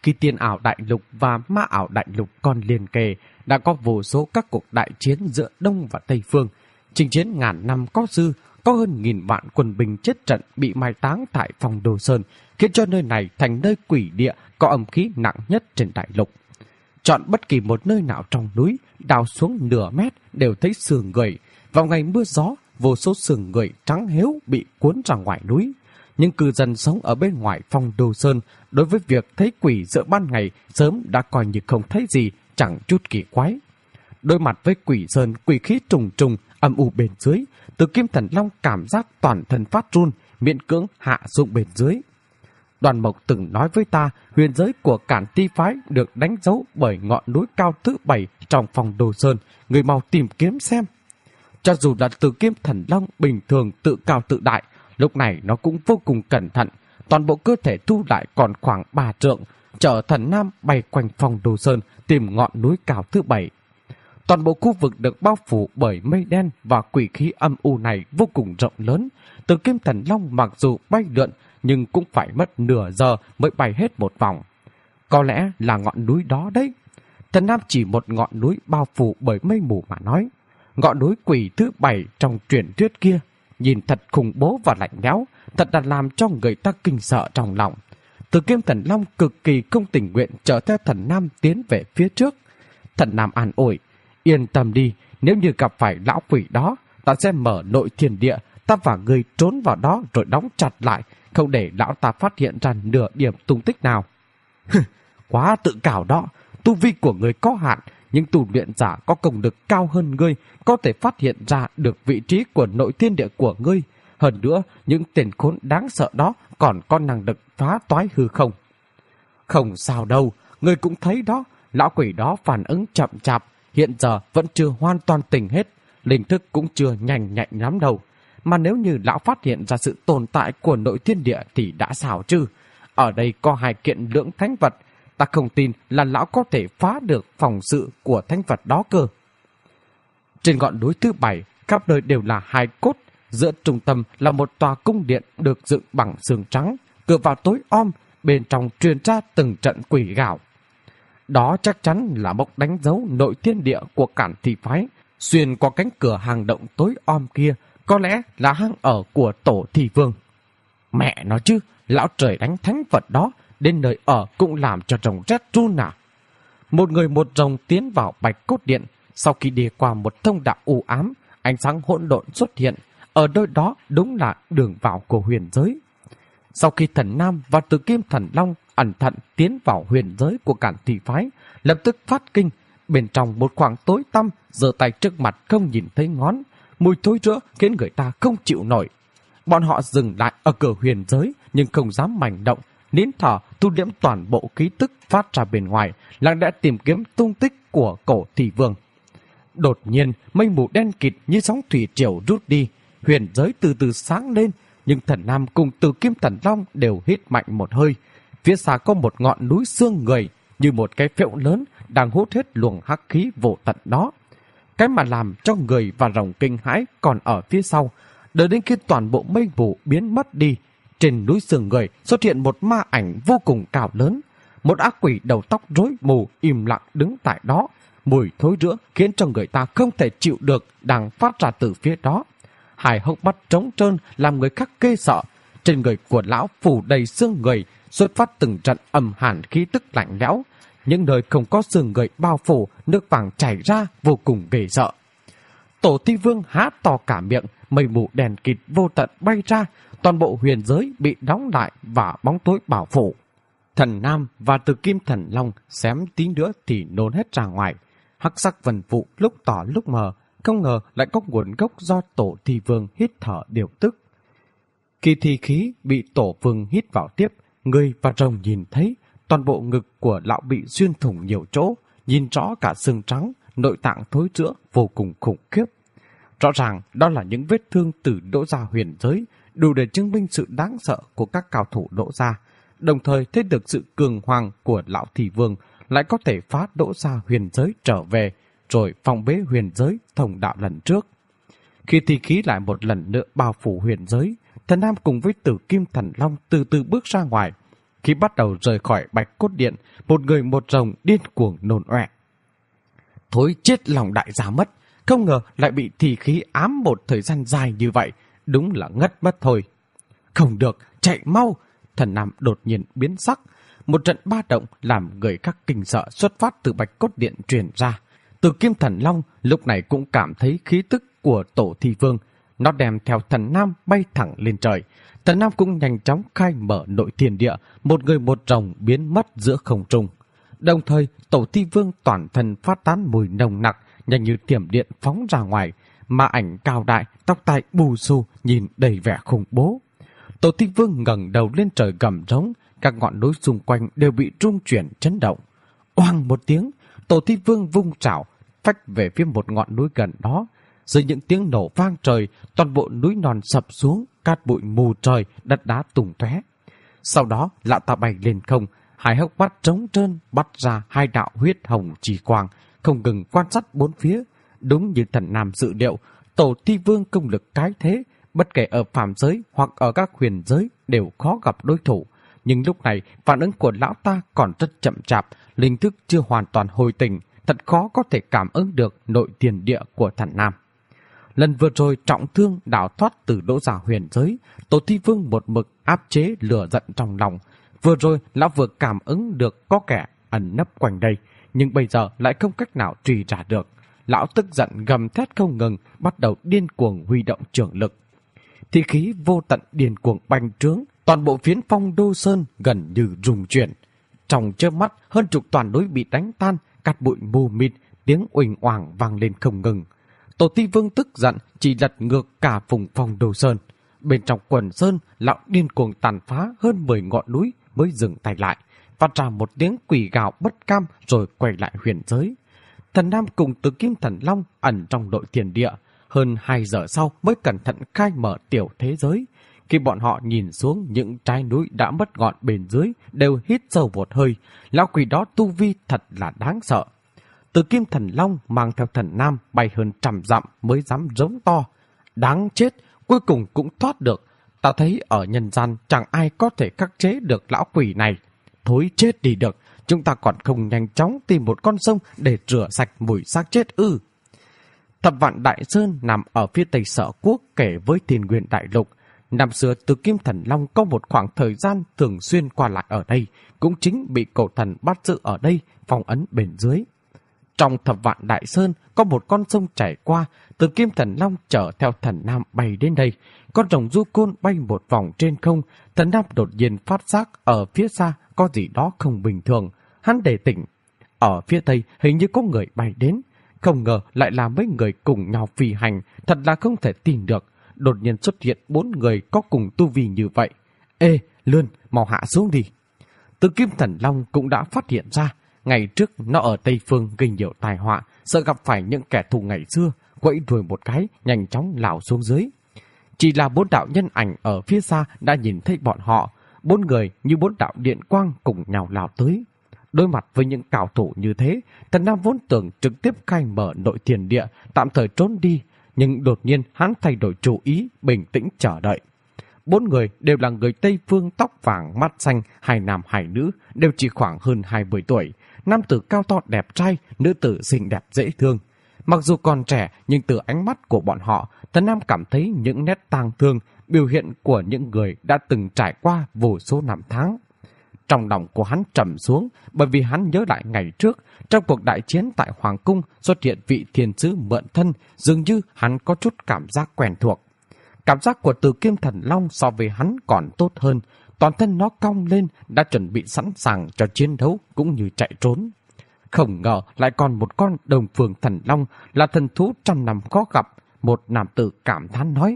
khi tiên ảo đại lục và ma ảo đại lục còn liền kề, đã có vô số các cuộc đại chiến giữa Đông và Tây phương. Chinh chiến ngàn năm có dư, có hơn nghìn vạn quân binh chết trận bị mai táng tại Phong Đồ Sơn, khiến cho nơi này thành nơi quỷ địa có âm khí nặng nhất trên đại lục. Chọn bất kỳ một nơi nào trong núi, đào xuống nửa mét đều thấy xương người. Vào ngày mưa gió, vô số xương người trắng héo bị cuốn ra ngoài núi. Nhưng cư dân sống ở bên ngoài Phong Đồ Sơn, đối với việc thấy quỷ giữa ban ngày sớm đã coi như không thấy gì, chẳng chút kỳ quái. Đối mặt với quỷ sơn quỷ khí trùng trùng âm u bên dưới, Từ Kim Thần Long cảm giác toàn thân phát run, miễn cưỡng hạ xuống bên dưới. Đoàn Mộc từng nói với ta, huyền giới của Cản Ti phái được đánh dấu bởi ngọn núi cao thứ bảy trong Phong Đồ Sơn, người mau tìm kiếm xem. Cho dù là Từ Kim Thần Long bình thường tự cao tự đại, lúc này nó cũng vô cùng cẩn thận, toàn bộ cơ thể thu lại còn khoảng ba trượng, chở Thần Nam bay quanh Phong Đồ Sơn tìm ngọn núi cao thứ bảy. Toàn bộ khu vực được bao phủ bởi mây đen và quỷ khí âm u này vô cùng rộng lớn. Từ Kim Thần Long mặc dù bay lượn nhưng cũng phải mất nửa giờ mới bay hết một vòng. Có lẽ là ngọn núi đó đấy. Thần Nam chỉ một ngọn núi bao phủ bởi mây mù mà nói. Ngọn núi quỷ thứ bảy trong truyền thuyết kia, nhìn thật khủng bố và lạnh lẽo, thật là làm cho người ta kinh sợ trong lòng. Từ Kim Thần Long cực kỳ không tình nguyện chở theo Thần Nam tiến về phía trước. Thần Nam an ủi, yên tâm đi, nếu như gặp phải lão quỷ đó, ta sẽ mở nội thiên địa, ta và người trốn vào đó rồi đóng chặt lại, không để lão ta phát hiện ra nửa điểm tung tích nào. Quá tự cào đó, tu vi của người có hạn, nhưng tu luyện giả có công lực cao hơn ngươi, có thể phát hiện ra được vị trí của nội thiên địa của ngươi. Hơn nữa, những tên khốn đáng sợ đó còn có năng lực phá toái hư không. Không sao đâu, ngươi cũng thấy đó, lão quỷ đó phản ứng chậm chạp, hiện giờ vẫn chưa hoàn toàn tỉnh hết, linh thức cũng chưa nhanh nhạy lắm đâu. Mà nếu như lão phát hiện ra sự tồn tại của nội thiên địa thì đã sao chứ? Ở đây có hai kiện lưỡng thánh vật, ta không tin là lão có thể phá được phòng sự của thánh vật đó cơ. Trên ngọn núi thứ bảy, khắp nơi đều là hai cốt, giữa trung tâm là một tòa cung điện được dựng bằng xương trắng, cửa vào tối om, bên trong truyền ra từng trận quỷ gào. Đó chắc chắn là mốc đánh dấu nội thiên địa của Cản Thi phái, xuyên qua cánh cửa hang động tối om kia, có lẽ là hang ở của Tổ Thi Vương. Mẹ nó chứ, lão trời đánh thánh vật đó, đến nơi ở cũng làm cho rồng rét run à. Một người một rồng tiến vào Bạch Cốt Điện, sau khi đi qua một thông đạo u ám, ánh sáng hỗn độn xuất hiện, ở nơi đó đúng là đường vào của huyền giới. Sau khi Thần Nam và Từ Kim Thần Long ẩn thận tiến vào huyền giới của Cản Thi phái, lập tức phát kinh, bên trong một khoảng tối tăm, giơ tay trước mặt không nhìn thấy ngón, mùi thối rữa khiến người ta không chịu nổi. Bọn họ dừng lại ở cửa huyền giới nhưng không dám manh động, nín thở thu liễm toàn bộ khí tức phát ra bên ngoài, lặng lẽ tìm kiếm tung tích của Cổ Thi Vương. Đột nhiên, mây mù đen kịt như sóng thủy triều rút đi, huyền giới từ từ sáng lên, nhưng Thần Nam cùng Từ Kim Thần Long đều hít mạnh một hơi. Phía xa có một ngọn núi xương người, như một cái phễu lớn đang hút hết luồng hắc khí vô tận đó. Cái mà làm cho người và rồng kinh hãi còn ở phía sau. Đợi đến khi toàn bộ mây mù biến mất đi, trên núi xương người xuất hiện một ma ảnh vô cùng cao lớn. Một ác quỷ đầu tóc rối mù im lặng đứng tại đó. Mùi thối rữa khiến cho người ta không thể chịu được đang phát ra từ phía đó. Hai hốc mắt trống trơn làm người khác ghê sợ. Trên người của lão phủ đầy xương người, xuất phát từng trận âm hàn khí tức lạnh lẽo. Những nơi không có xương người bao phủ, nước vàng chảy ra vô cùng ghê sợ. Tổ Thi Vương há to cả miệng, mây mù đèn kịt vô tận bay ra, toàn bộ huyền giới bị đóng lại và bóng tối bao phủ. Thần Nam và Từ Kim Thần Long xém tí nữa thì nôn hết ra ngoài. Hắc sắc vần vụ lúc tỏ lúc mờ, không ngờ lại có nguồn gốc do Tổ Thi Vương hít thở điều tức. Khi thi khí bị Tổ Vương hít vào tiếp, người và rồng nhìn thấy toàn bộ ngực của lão bị xuyên thủng nhiều chỗ, nhìn rõ cả xương trắng, nội tạng thối rữa vô cùng khủng khiếp. Rõ ràng đó là những vết thương từ Đỗ Gia huyền giới, đủ để chứng minh sự đáng sợ của các cao thủ Đỗ Gia, đồng thời thấy được sự cường hoàng của lão Thi Vương lại có thể phá Đỗ Gia huyền giới trở về, rồi phong bế huyền giới thông đạo lần trước. Khi thi khí lại một lần nữa bao phủ huyền giới, Thần Nam cùng với Tử Kim Thần Long từ từ bước ra ngoài. khi bắt đầu rời khỏi Bạch Cốt Điện, một người một rồng điên cuồng nôn ọe. Thối chết lòng đại gia mất, không ngờ lại bị thi khí ám một thời gian dài như vậy, đúng là ngất mất thôi. Không được, chạy mau! Thần Nam đột nhiên biến sắc. Một trận ba động làm người khác kinh sợ xuất phát từ Bạch Cốt Điện truyền ra. Từ Kim Thần Long lúc này cũng cảm thấy khí tức của Tổ Thi Vương. Nó đem theo Thần Nam bay thẳng lên trời. Thần Nam cũng nhanh chóng khai mở nội thiên địa, một người một rồng biến mất giữa không trung. Đồng thời, Tổ Thi Vương toàn thân phát tán mùi nồng nặc, nhanh như thiểm điện phóng ra ngoài, mà ảnh cao đại, tóc tai bù xù, nhìn đầy vẻ khủng bố. Tổ Thi Vương ngẩng đầu lên trời gầm rống, các ngọn núi xung quanh đều bị rung chuyển chấn động. Oang một tiếng, Tổ Thi Vương vung trảo, phách về phía một ngọn núi gần đó. Dưới những tiếng nổ vang trời, toàn bộ núi non sập xuống, cát bụi mù trời, đất đá tung tóe. Sau đó, lão ta bay lên không, hai hốc mắt trống trơn bắt ra hai đạo huyết hồng chỉ quang, không ngừng quan sát bốn phía. Đúng như Thần Nam dự liệu, Tổ Thi Vương công lực cái thế, bất kể ở phàm giới hoặc ở các huyền giới đều khó gặp đối thủ. Nhưng lúc này, phản ứng của lão ta còn rất chậm chạp, linh thức chưa hoàn toàn hồi tỉnh, thật khó có thể cảm ứng được nội tiền địa của Thần Nam. Lần vừa rồi trọng thương đảo thoát từ đỗ giả huyền giới, Tổ Thi Vương một mực áp chế lửa giận trong lòng. Vừa rồi lão vừa cảm ứng được có kẻ ẩn nấp quanh đây, nhưng bây giờ lại không cách nào truy ra được. Lão tức giận gầm thét không ngừng, bắt đầu điên cuồng huy động trường lực. Thi khí vô tận điên cuồng bành trướng, toàn bộ phiến Phong Đô Sơn gần như rung chuyển. Trong chớp mắt, hơn chục toàn núi bị đánh tan, cát bụi mù mịt, tiếng uỳnh oảng vang lên không ngừng. Tổ Thi Vương tức giận chỉ lật ngược cả vùng Phong Đô Sơn. Bên trong quần sơn, lão điên cuồng tàn phá hơn mười ngọn núi mới dừng tay lại, phát ra một tiếng quỷ gào bất cam rồi quay lại huyền giới. Thần Nam cùng Từ Kim Thần Long ẩn trong nội thiên địa, hơn hai giờ sau mới cẩn thận khai mở tiểu thế giới. Khi bọn họ nhìn xuống những trái núi đã mất ngọn bên dưới, đều hít sâu một hơi. Lão quỷ đó tu vi thật là đáng sợ. Từ Kim Thần Long mang theo Thần Nam bay hơn trăm dặm mới dám rống to. Đáng chết, cuối cùng cũng thoát được. Ta thấy ở nhân gian chẳng ai có thể khắc chế được lão quỷ này. Thối chết đi được, chúng ta còn không nhanh chóng tìm một con sông để rửa sạch mùi xác chết ư. Thập Vạn Đại Sơn nằm ở phía tây Sở Quốc kể với Thiên Nguyên Đại Lục. Năm xưa Từ Kim Thần Long có một khoảng thời gian thường xuyên qua lại ở đây, cũng chính bị cổ thần bắt giữ ở đây, phong ấn bên dưới. Trong Thập Vạn Đại Sơn có một con sông chảy qua, Từ Kim Thần Long chở theo Thần Nam bay đến đây. Con rồng du côn bay một vòng trên không, Thần Nam đột nhiên phát giác ở phía xa có gì đó không bình thường. Hắn đề tỉnh. Ở phía tây hình như có người bay đến. Không ngờ lại là mấy người cùng nhau phi hành, thật là không thể tin được. Đột nhiên xuất hiện bốn người có cùng tu vi như vậy. Ê, Lươn, mau hạ xuống đi. Từ Kim Thần Long cũng đã phát hiện ra. Ngày trước nó ở Tây Phương gây nhiều tai họa, sợ gặp phải những kẻ thù ngày xưa, quẫy đuổi một cái, nhanh chóng lảo xuống dưới. Chỉ là bốn đạo nhân ảnh ở phía xa đã nhìn thấy bọn họ. Bốn người như bốn đạo điện quang cùng nhau lao tới. Đối mặt với những cao thủ như thế, Thần Nam vốn tưởng trực tiếp khai mở nội thiên địa, tạm thời trốn đi, nhưng đột nhiên hắn thay đổi chủ ý, bình tĩnh chờ đợi. Bốn người đều là người Tây Phương, tóc vàng, mắt xanh, hai nam hai nữ, đều chỉ khoảng hơn hai mươi tuổi. Nam tử cao to đẹp trai, nữ tử xinh đẹp dễ thương. Mặc dù còn trẻ, nhưng từ ánh mắt của bọn họ, Thần Nam cảm thấy những nét tang thương, biểu hiện của những người đã từng trải qua vô số năm tháng. Trong lòng của hắn trầm xuống, bởi vì hắn nhớ lại ngày trước, trong cuộc đại chiến tại Hoàng Cung xuất hiện vị thiên sứ mượn thân, dường như hắn có chút cảm giác quen thuộc. Cảm giác của Từ Kim Thần Long so với hắn còn tốt hơn, toàn thân nó cong lên, đã chuẩn bị sẵn sàng cho chiến đấu cũng như chạy trốn. Không ngờ lại còn một con Đồng Phương Thần Long là thần thú trăm năm khó gặp, một nam tử cảm thán nói.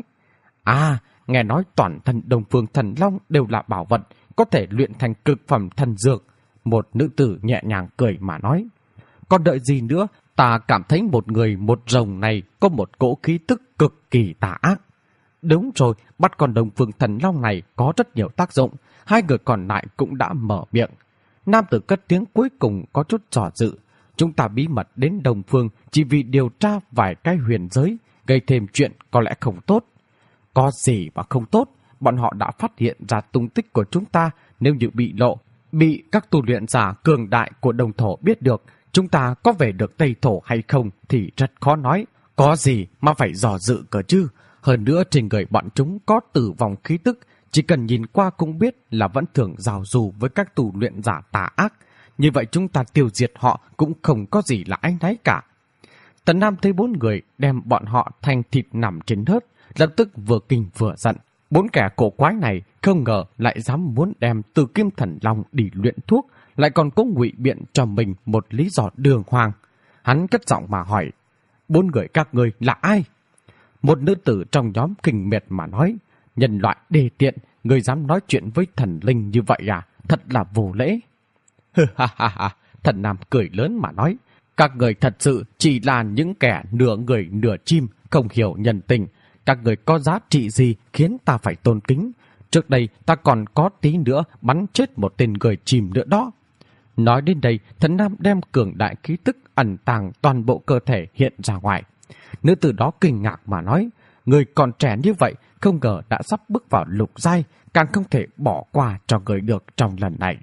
À, nghe nói toàn thân Đồng Phương Thần Long đều là bảo vật, có thể luyện thành cực phẩm thần dược. Một nữ tử nhẹ nhàng cười mà nói. Còn đợi gì nữa, ta cảm thấy một người một rồng này có một cỗ khí tức cực kỳ tà ác. Đúng rồi, bắt con Đồng Phương Thần Long này có rất nhiều tác dụng. Hai người còn lại cũng đã mở miệng. Nam tử cất tiếng cuối cùng có chút trò dự. Chúng ta bí mật đến Đồng Phương chỉ vì điều tra vài cái huyền giới, gây thêm chuyện có lẽ không tốt. Có gì mà không tốt, bọn họ đã phát hiện ra tung tích của chúng ta, Nếu như bị lộ, bị các tu luyện giả cường đại của đồng thổ biết được chúng ta có về được Tây Thổ hay không thì rất khó nói. Có gì mà phải dò dự cơ chứ. Hơn nữa trên người bọn chúng có tử vong khí tức, chỉ cần nhìn qua cũng biết là vẫn thường giao du với các tu luyện giả tà ác. Như vậy chúng ta tiêu diệt họ cũng không có gì là áy náy cả. Tần Nam thấy bốn người đem bọn họ thành thịt nằm trên đất, lập tức vừa kinh vừa giận. Bốn kẻ cổ quái này không ngờ lại dám muốn đem Từ Kim Thần Long đi luyện thuốc, lại còn có ngụy biện cho mình một lý do đường hoàng. Hắn cất giọng mà hỏi, bốn người các ngươi là ai? Một nữ tử trong nhóm kinh miệt mà nói, nhân loại đề tiện, ngươi dám nói chuyện với thần linh như vậy à? Thật là vô lễ. Hừ ha ha ha, Thần Nam cười lớn mà nói, các người thật sự chỉ là những kẻ nửa người nửa chim, không hiểu nhân tình. Các người có giá trị gì khiến ta phải tôn kính? Trước đây ta còn có tí nữa bắn chết một tên người chim nữa đó. Nói đến đây, Thần Nam đem cường đại khí tức ẩn tàng toàn bộ cơ thể hiện ra ngoài. Nữ tử đó kinh ngạc mà nói, người còn trẻ như vậy, không ngờ đã sắp bước vào lục giai, càng không thể bỏ qua cho người được trong lần này.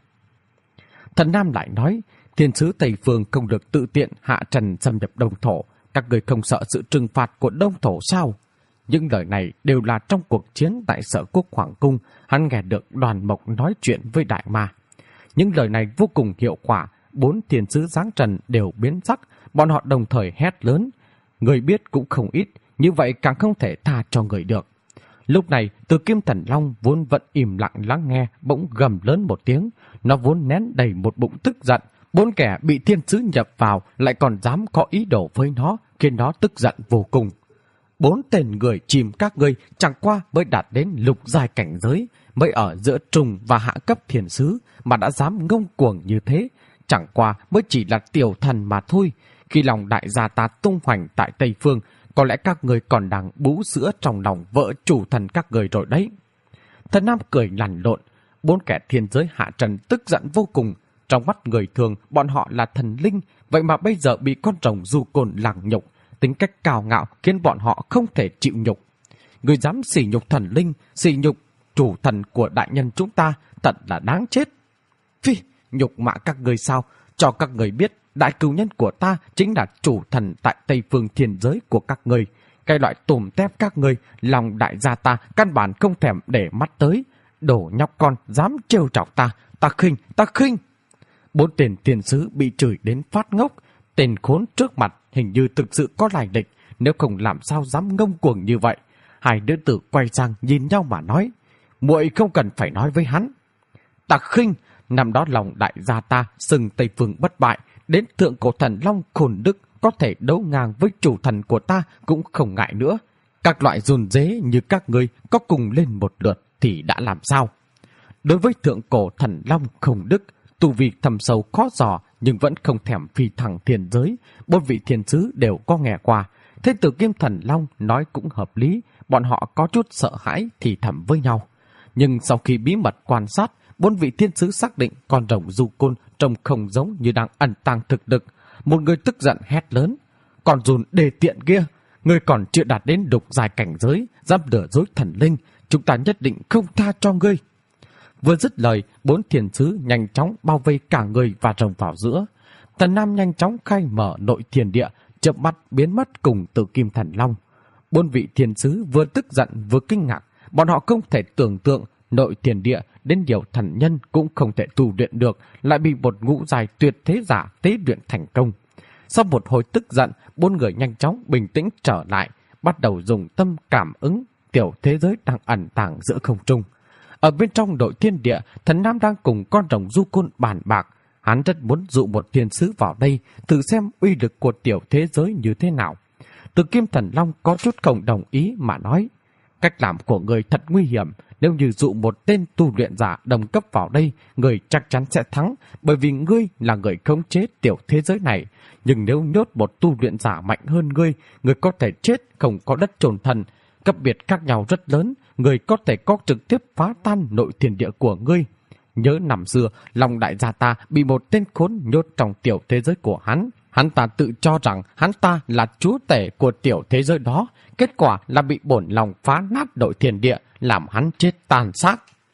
Thần Nam lại nói, thiên sứ Tây Phương không được tự tiện hạ trần xâm nhập Đông Thổ, các người không sợ sự trừng phạt của Đông Thổ sao? Những lời này đều là trong cuộc chiến tại Sở Quốc Hoàng Cung, hắn nghe được Đoàn Mộc nói chuyện với Đại Ma. Những lời này vô cùng hiệu quả, bốn thiên sứ giáng trần đều biến sắc, bọn họ đồng thời hét lớn. Người biết cũng không ít, như vậy càng không thể tha cho người được. Lúc này, Từ Kim Thần Long vốn vẫn im lặng lắng nghe, bỗng gầm lớn một tiếng, nó vốn nén đầy một bụng tức giận. Bốn kẻ bị thiên sứ nhập vào lại còn dám có ý đồ với nó, khiến nó tức giận vô cùng. Bốn tên người chìm các ngươi chẳng qua mới đạt đến lục giai cảnh giới, mới ở giữa trùng và hạ cấp thiên sứ mà đã dám ngông cuồng như thế, chẳng qua mới chỉ là tiểu thần mà thôi. Khi lòng đại gia ta tung hoành tại Tây Phương, có lẽ các người còn đang bú sữa trong lòng vợ chủ thần các người rồi đấy. Thần Nam cười lằn lộn, bốn kẻ thiên giới hạ trần tức giận vô cùng. Trong mắt người thường, bọn họ là thần linh, vậy mà bây giờ bị con rồng du côn lằng nhục, tính cách cao ngạo khiến bọn họ không thể chịu nhục. Người dám sỉ nhục thần linh, sỉ nhục chủ thần của đại nhân chúng ta, thật là đáng chết. Phi, nhục mạ các người sao? Cho các người biết, đại cừu nhân của ta chính là chủ thần tại Tây Phương thiên giới của các người. Cái loại tùm tép các người, lòng đại gia ta căn bản không thèm để mắt tới. Đồ nhóc con dám trêu chọc ta, ta khinh, ta khinh. Bốn tên thiên sứ bị chửi đến phát ngốc. Tên khốn trước mặt hình như thực sự có lai lịch, nếu không làm sao dám ngông cuồng như vậy. Hai đứa tử quay sang nhìn nhau mà nói, muội không cần phải nói với hắn. Ta khinh, năm đó lòng đại gia ta xưng Tây Phương bất bại, đến thượng cổ thần Long Khôn Đức có thể đấu ngang với chủ thần của ta cũng không ngại nữa. Các loại run rế như các ngươi có cùng lên một lượt thì đã làm sao? Đối với thượng cổ thần Long Khôn Đức, tu vi thầm sâu khó dò nhưng vẫn không thèm phi thẳng thiên giới, bốn vị thiên sứ đều có nghe qua. Thế Tử Kim Thần Long nói cũng hợp lý, bọn họ có chút sợ hãi thì thầm với nhau. Nhưng sau khi bí mật quan sát, bốn vị thiên sứ xác định con rồng du côn trông không giống như đang ẩn tàng thực lực. Một người tức giận hét lớn, còn dùn đề tiện kia, người còn chưa đạt đến đục dài cảnh giới, dám lừa dối thần linh, chúng ta nhất định không tha cho ngươi. Vừa dứt lời, bốn thiên sứ nhanh chóng bao vây cả người và rồng vào giữa. Thần Nam nhanh chóng khai mở nội thiên địa, chớp mắt biến mất cùng Tử Kim Thần Long. Bốn vị thiên sứ vừa tức giận vừa kinh ngạc, bọn họ không thể tưởng tượng nội thiên địa đến nhiều thần nhân cũng không thể tu luyện được, lại bị một ngũ giai tuyệt thế giả tế luyện thành công. Sau một hồi tức giận, bốn người nhanh chóng bình tĩnh trở lại, bắt đầu dùng tâm cảm ứng tiểu thế giới đang ẩn tàng giữa không trung. Ở bên trong nội thiên địa, Thần Nam đang cùng con rồng du côn bàn bạc. Hắn rất muốn dụ một thiên sứ vào đây, thử xem uy lực của tiểu thế giới như thế nào. Tử Kim Thần Long có chút không đồng ý mà nói, cách làm của người thật nguy hiểm. Nếu như dụ một tên tu luyện giả đồng cấp vào đây, người chắc chắn sẽ thắng, bởi vì ngươi là người khống chế tiểu thế giới này. Nhưng nếu nhốt một tu luyện giả mạnh hơn ngươi, ngươi có thể chết không có đất chôn thân. Cấp biệt khác nhau rất lớn, người có thể có trực tiếp phá tan nội thiên địa của ngươi. Nhớ năm xưa, lòng đại gia ta bị một tên khốn nhốt trong tiểu thế giới của hắn. Hắn ta tự cho rằng hắn ta là chúa tể của tiểu thế giới đó. Kết quả là bị bổn lòng phá nát nội thiên địa, làm hắn chết tàn sát.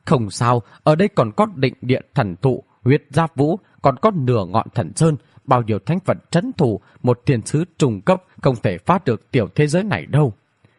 Không sao, ở đây còn có định địa thần thụ, huyết giáp vũ, còn có nửa ngọn thần sơn, bao nhiêu thánh vật trấn thủ, một thiên sứ trung cấp không thể phá được tiểu thế giới này đâu.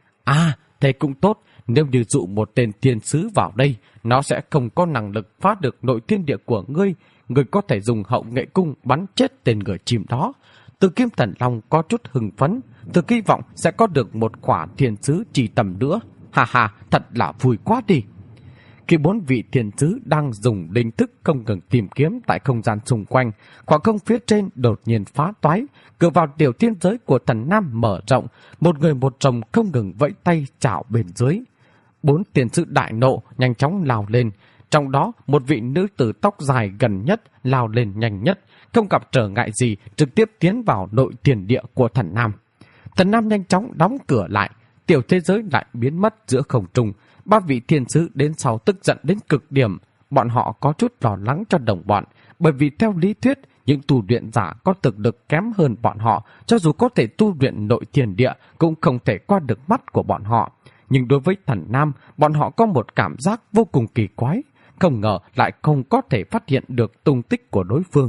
À, thế cũng tốt, nếu như dụ một tên thiên sứ vào đây, nó sẽ không có năng lực phá được nội thiên địa của ngươi, ngươi có thể dùng hậu nghệ cung bắn chết tên người chim đó. Từ Kim Thần Long có chút hưng phấn, từ hy vọng sẽ có được một quả thiên sứ chỉ tầm nữa. Hà hà, thật là vui quá đi. Khi bốn vị thiên sứ đang dùng linh thức không ngừng tìm kiếm tại không gian xung quanh, khoảng không phía trên đột nhiên phá toái, cửa vào tiểu thiên giới của Thần Nam mở rộng, một người một rồng không ngừng vẫy tay chảo bên dưới. Bốn thiên sứ đại nộ nhanh chóng lao lên, trong đó một vị nữ tử tóc dài gần nhất lao lên nhanh nhất, không gặp trở ngại gì, trực tiếp tiến vào nội thiên địa của Thần Nam. Thần Nam nhanh chóng đóng cửa lại, tiểu thế giới lại biến mất giữa không trung. Ba vị thiên sứ đến sau tức giận đến cực điểm, bọn họ có chút lo lắng cho đồng bọn, bởi vì theo lý thuyết, những tu luyện giả có thực lực kém hơn bọn họ, cho dù có thể tu luyện nội thiên địa cũng không thể qua được mắt của bọn họ. Nhưng đối với Thần Nam, bọn họ có một cảm giác vô cùng kỳ quái, không ngờ lại không có thể phát hiện được tung tích của đối phương.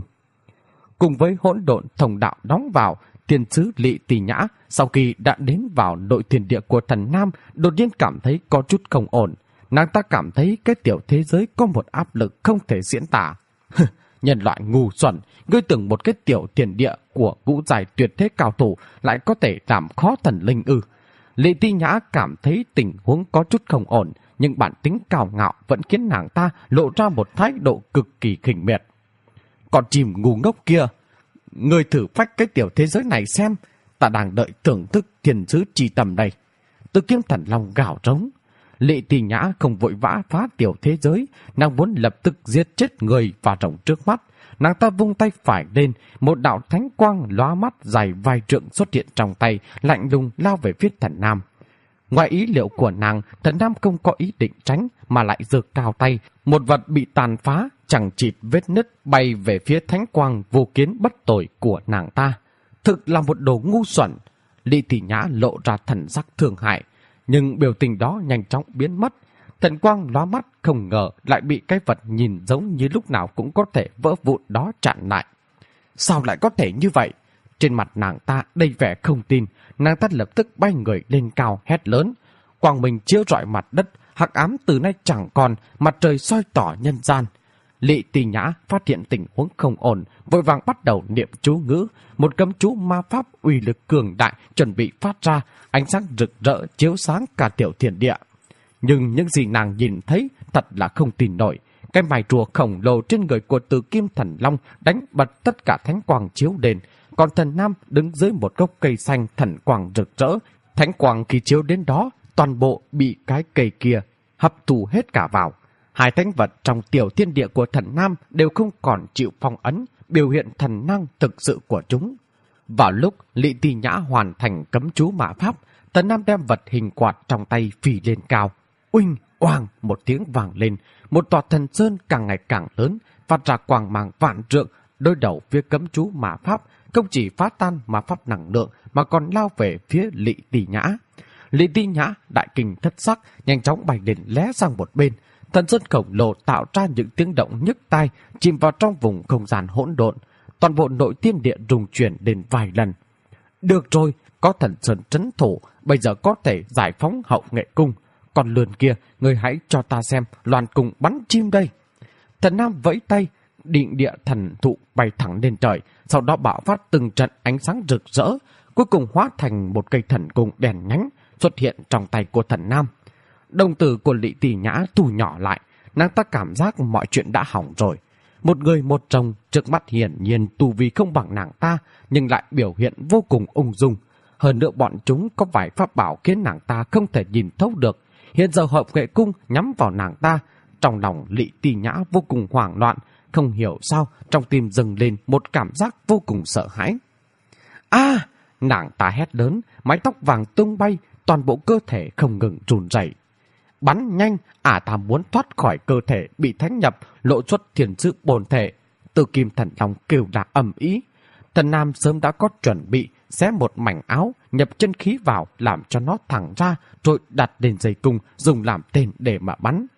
Cùng với hỗn độn thông đạo đóng vào, thiên sứ Lị Tỳ Nhã sau khi đã đến vào nội thiên địa của Thần Nam đột nhiên cảm thấy có chút không ổn. Nàng ta cảm thấy cái tiểu thế giới có một áp lực không thể diễn tả. Nhân loại ngu xuẩn, ngươi tưởng một cái tiểu thiên địa của ngũ giai tuyệt thế cao thủ lại có thể làm khó thần linh ư? Lị Tỳ Nhã cảm thấy tình huống có chút không ổn, nhưng bản tính cao ngạo vẫn khiến nàng ta lộ ra một thái độ cực kỳ khinh miệt. Còn chim ngu ngốc kia, ngươi thử phách cái tiểu thế giới này xem, ta đang đợi thưởng thức thiên sứ chi tầm đây. Từ Kim Thần Long gào trống. Lị Tỳ Nhã không vội vã phá tiểu thế giới, nàng muốn lập tức giết chết người và rồng trước mắt. Nàng ta vung tay phải lên, một đạo thánh quang lóa mắt dài vài trượng xuất hiện trong tay, lạnh lùng lao về phía Thần Nam. Ngoài ý liệu của nàng, Thần Nam không có ý định tránh mà lại giơ cao tay, một vật bị tàn phá, chẳng chịt vết nứt bay về phía thánh quang vô kiến bất tội của nàng ta. Thực là một đồ ngu xuẩn. Lị Tỳ Nhã lộ ra thần sắc thương hại, nhưng biểu tình đó nhanh chóng biến mất. Thần quang lóa mắt không ngờ lại bị cái vật nhìn giống như lúc nào cũng có thể vỡ vụn đó chặn lại. Sao lại có thể như vậy? Trên mặt nàng ta đầy vẻ không tin, nàng ta lập tức bay người lên cao hét lớn. Quang minh chiếu rọi mặt đất, hắc ám từ nay chẳng còn, mặt trời soi tỏ nhân gian. Lị Tỳ Nhã phát hiện tình huống không ổn, vội vàng bắt đầu niệm chú ngữ, một cấm chú ma pháp uy lực cường đại chuẩn bị phát ra, ánh sáng rực rỡ chiếu sáng cả tiểu thiên địa. Nhưng những gì nàng nhìn thấy thật là không tin nổi. Cái mài rùa khổng lồ trên người của Từ Kim Thần Long đánh bật tất cả thánh quang chiếu đền, còn Thần Nam đứng dưới một gốc cây xanh thần quang rực rỡ. Thánh quang khi chiếu đến đó, toàn bộ bị cái cây kia hấp thụ hết cả vào. Hai thánh vật trong tiểu thiên địa của Thần Nam đều không còn chịu phong ấn, biểu hiện thần năng thực sự của chúng. Vào lúc Lị Tỳ Nhã hoàn thành cấm chú mã pháp, Thần Nam đem vật hình quạt trong tay phì lên cao. Uỳnh, oang, một tiếng vang lên, một tòa thần sơn càng ngày càng lớn, phát ra quang mang vạn trượng, đối đầu phía cấm chú mã pháp, không chỉ phá tan mã pháp năng lượng mà còn lao về phía Lị Tỳ Nhã. Lị Tỳ Nhã đại kinh thất sắc, nhanh chóng bay lên lé sang một bên. Thần sơn khổng lồ tạo ra những tiếng động nhức tai, chìm vào trong vùng không gian hỗn độn. Toàn bộ nội thiên địa rung chuyển đến vài lần. Được rồi, có thần sơn trấn thủ, bây giờ có thể giải phóng hậu nghệ cung. Còn lườn kia, người hãy cho ta xem loàn cùng bắn chim đây. Thần Nam vẫy tay, định địa thần thụ bay thẳng lên trời, sau đó bạo phát từng trận ánh sáng rực rỡ, cuối cùng hóa thành một cây thần cung đèn nhánh xuất hiện trong tay của Thần Nam. Đồng tử của Lị Tỳ Nhã thu nhỏ lại, nàng ta cảm giác mọi chuyện đã hỏng rồi. Một người một chồng trước mắt hiển nhiên tu vi không bằng nàng ta, nhưng lại biểu hiện vô cùng ung dung. Hơn nữa bọn chúng có vài pháp bảo khiến nàng ta không thể nhìn thấu được. Hiện giờ hậu nghệ cung nhắm vào nàng ta, trong lòng Lị Tỳ Nhã vô cùng hoảng loạn, không hiểu sao trong tim dâng lên một cảm giác vô cùng sợ hãi. A! À, nàng ta hét lớn, mái tóc vàng tung bay, toàn bộ cơ thể không ngừng run rẩy. Bắn nhanh, ả ta muốn thoát khỏi cơ thể bị thánh nhập, lộ xuất thiên sứ bổn thể. Từ Kim Thần Long kêu là ầm ĩ. Thần Nam sớm đã có chuẩn bị, xé một mảnh áo, nhập chân khí vào làm cho nó thẳng ra, rồi đặt lên dây cung, dùng làm tên để mà bắn.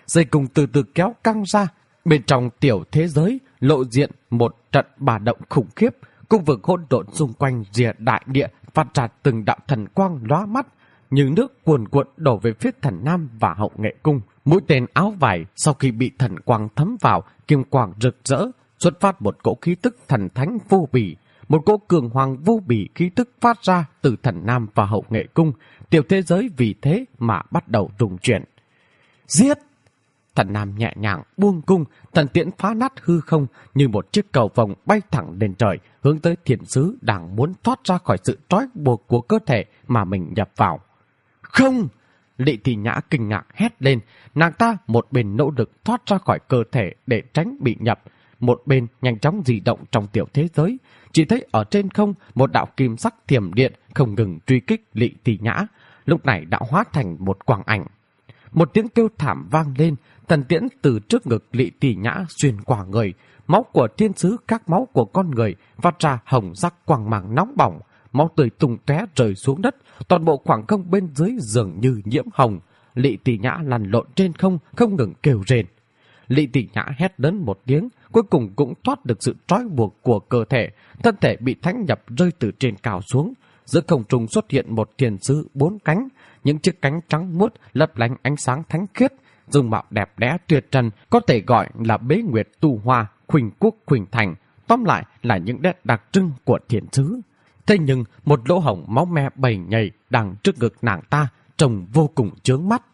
dây cung từ từ kéo căng ra. Bên trong tiểu thế giới lộ diện một trận bà động khủng khiếp, cung vực hỗn độn xung quanh rìa đại địa phát ra từng đạo thần quang lóa mắt, như nước cuồn cuộn đổ về phía Thần Nam và Hậu Nghệ Cung. Mũi tên áo vải sau khi bị thần quang thấm vào, kim quang rực rỡ, xuất phát một cỗ khí tức thần thánh vô bỉ, một cỗ cường hoàng vô bỉ khí tức phát ra từ Thần Nam và Hậu Nghệ Cung. Tiểu thế giới vì thế mà bắt đầu rung chuyển. Giết! Thần Nam nhẹ nhàng buông cung, thần tiễn phá nát hư không như một chiếc cầu vồng bay thẳng lên trời, hướng tới thiên sứ đang muốn thoát ra khỏi sự trói buộc của cơ thể mà mình nhập vào. Không! Lệ Thị Nhã kinh ngạc hét lên, nàng ta một bên nỗ lực thoát ra khỏi cơ thể để tránh bị nhập, một bên nhanh chóng di động trong tiểu thế giới. Chỉ thấy ở trên không một đạo kim sắc thiểm điện không ngừng truy kích Lệ Thị Nhã, lúc này đã hóa thành một quang ảnh. Một tiếng kêu thảm vang lên, thần tiễn từ trước ngực Lệ Thị Nhã xuyên qua người, máu của thiên sứ các máu của con người phát ra hồng sắc quang mang nóng bỏng, máu tươi tung tóe rơi xuống đất, toàn bộ khoảng không bên dưới dường như nhiễm hồng. Lệ Thị Nhã lăn lộn trên không, không ngừng kêu rên. Lệ Thị Nhã hét lớn một tiếng, cuối cùng cũng thoát được sự trói buộc của cơ thể, thân thể bị thánh nhập rơi từ trên cao xuống. Giữa không trung xuất hiện một thiên sứ bốn cánh, những chiếc cánh trắng muốt lấp lánh ánh sáng thánh khiết, dung mạo đẹp đẽ tuyệt trần, có thể gọi là Bế Nguyệt Tu Hoa, Khuynh Quốc Khuynh Thành, tóm lại là những nét đặc trưng của thiên sứ. Thế nhưng một lỗ hổng máu me bầy nhầy đang trước ngực nàng ta trông vô cùng chướng mắt.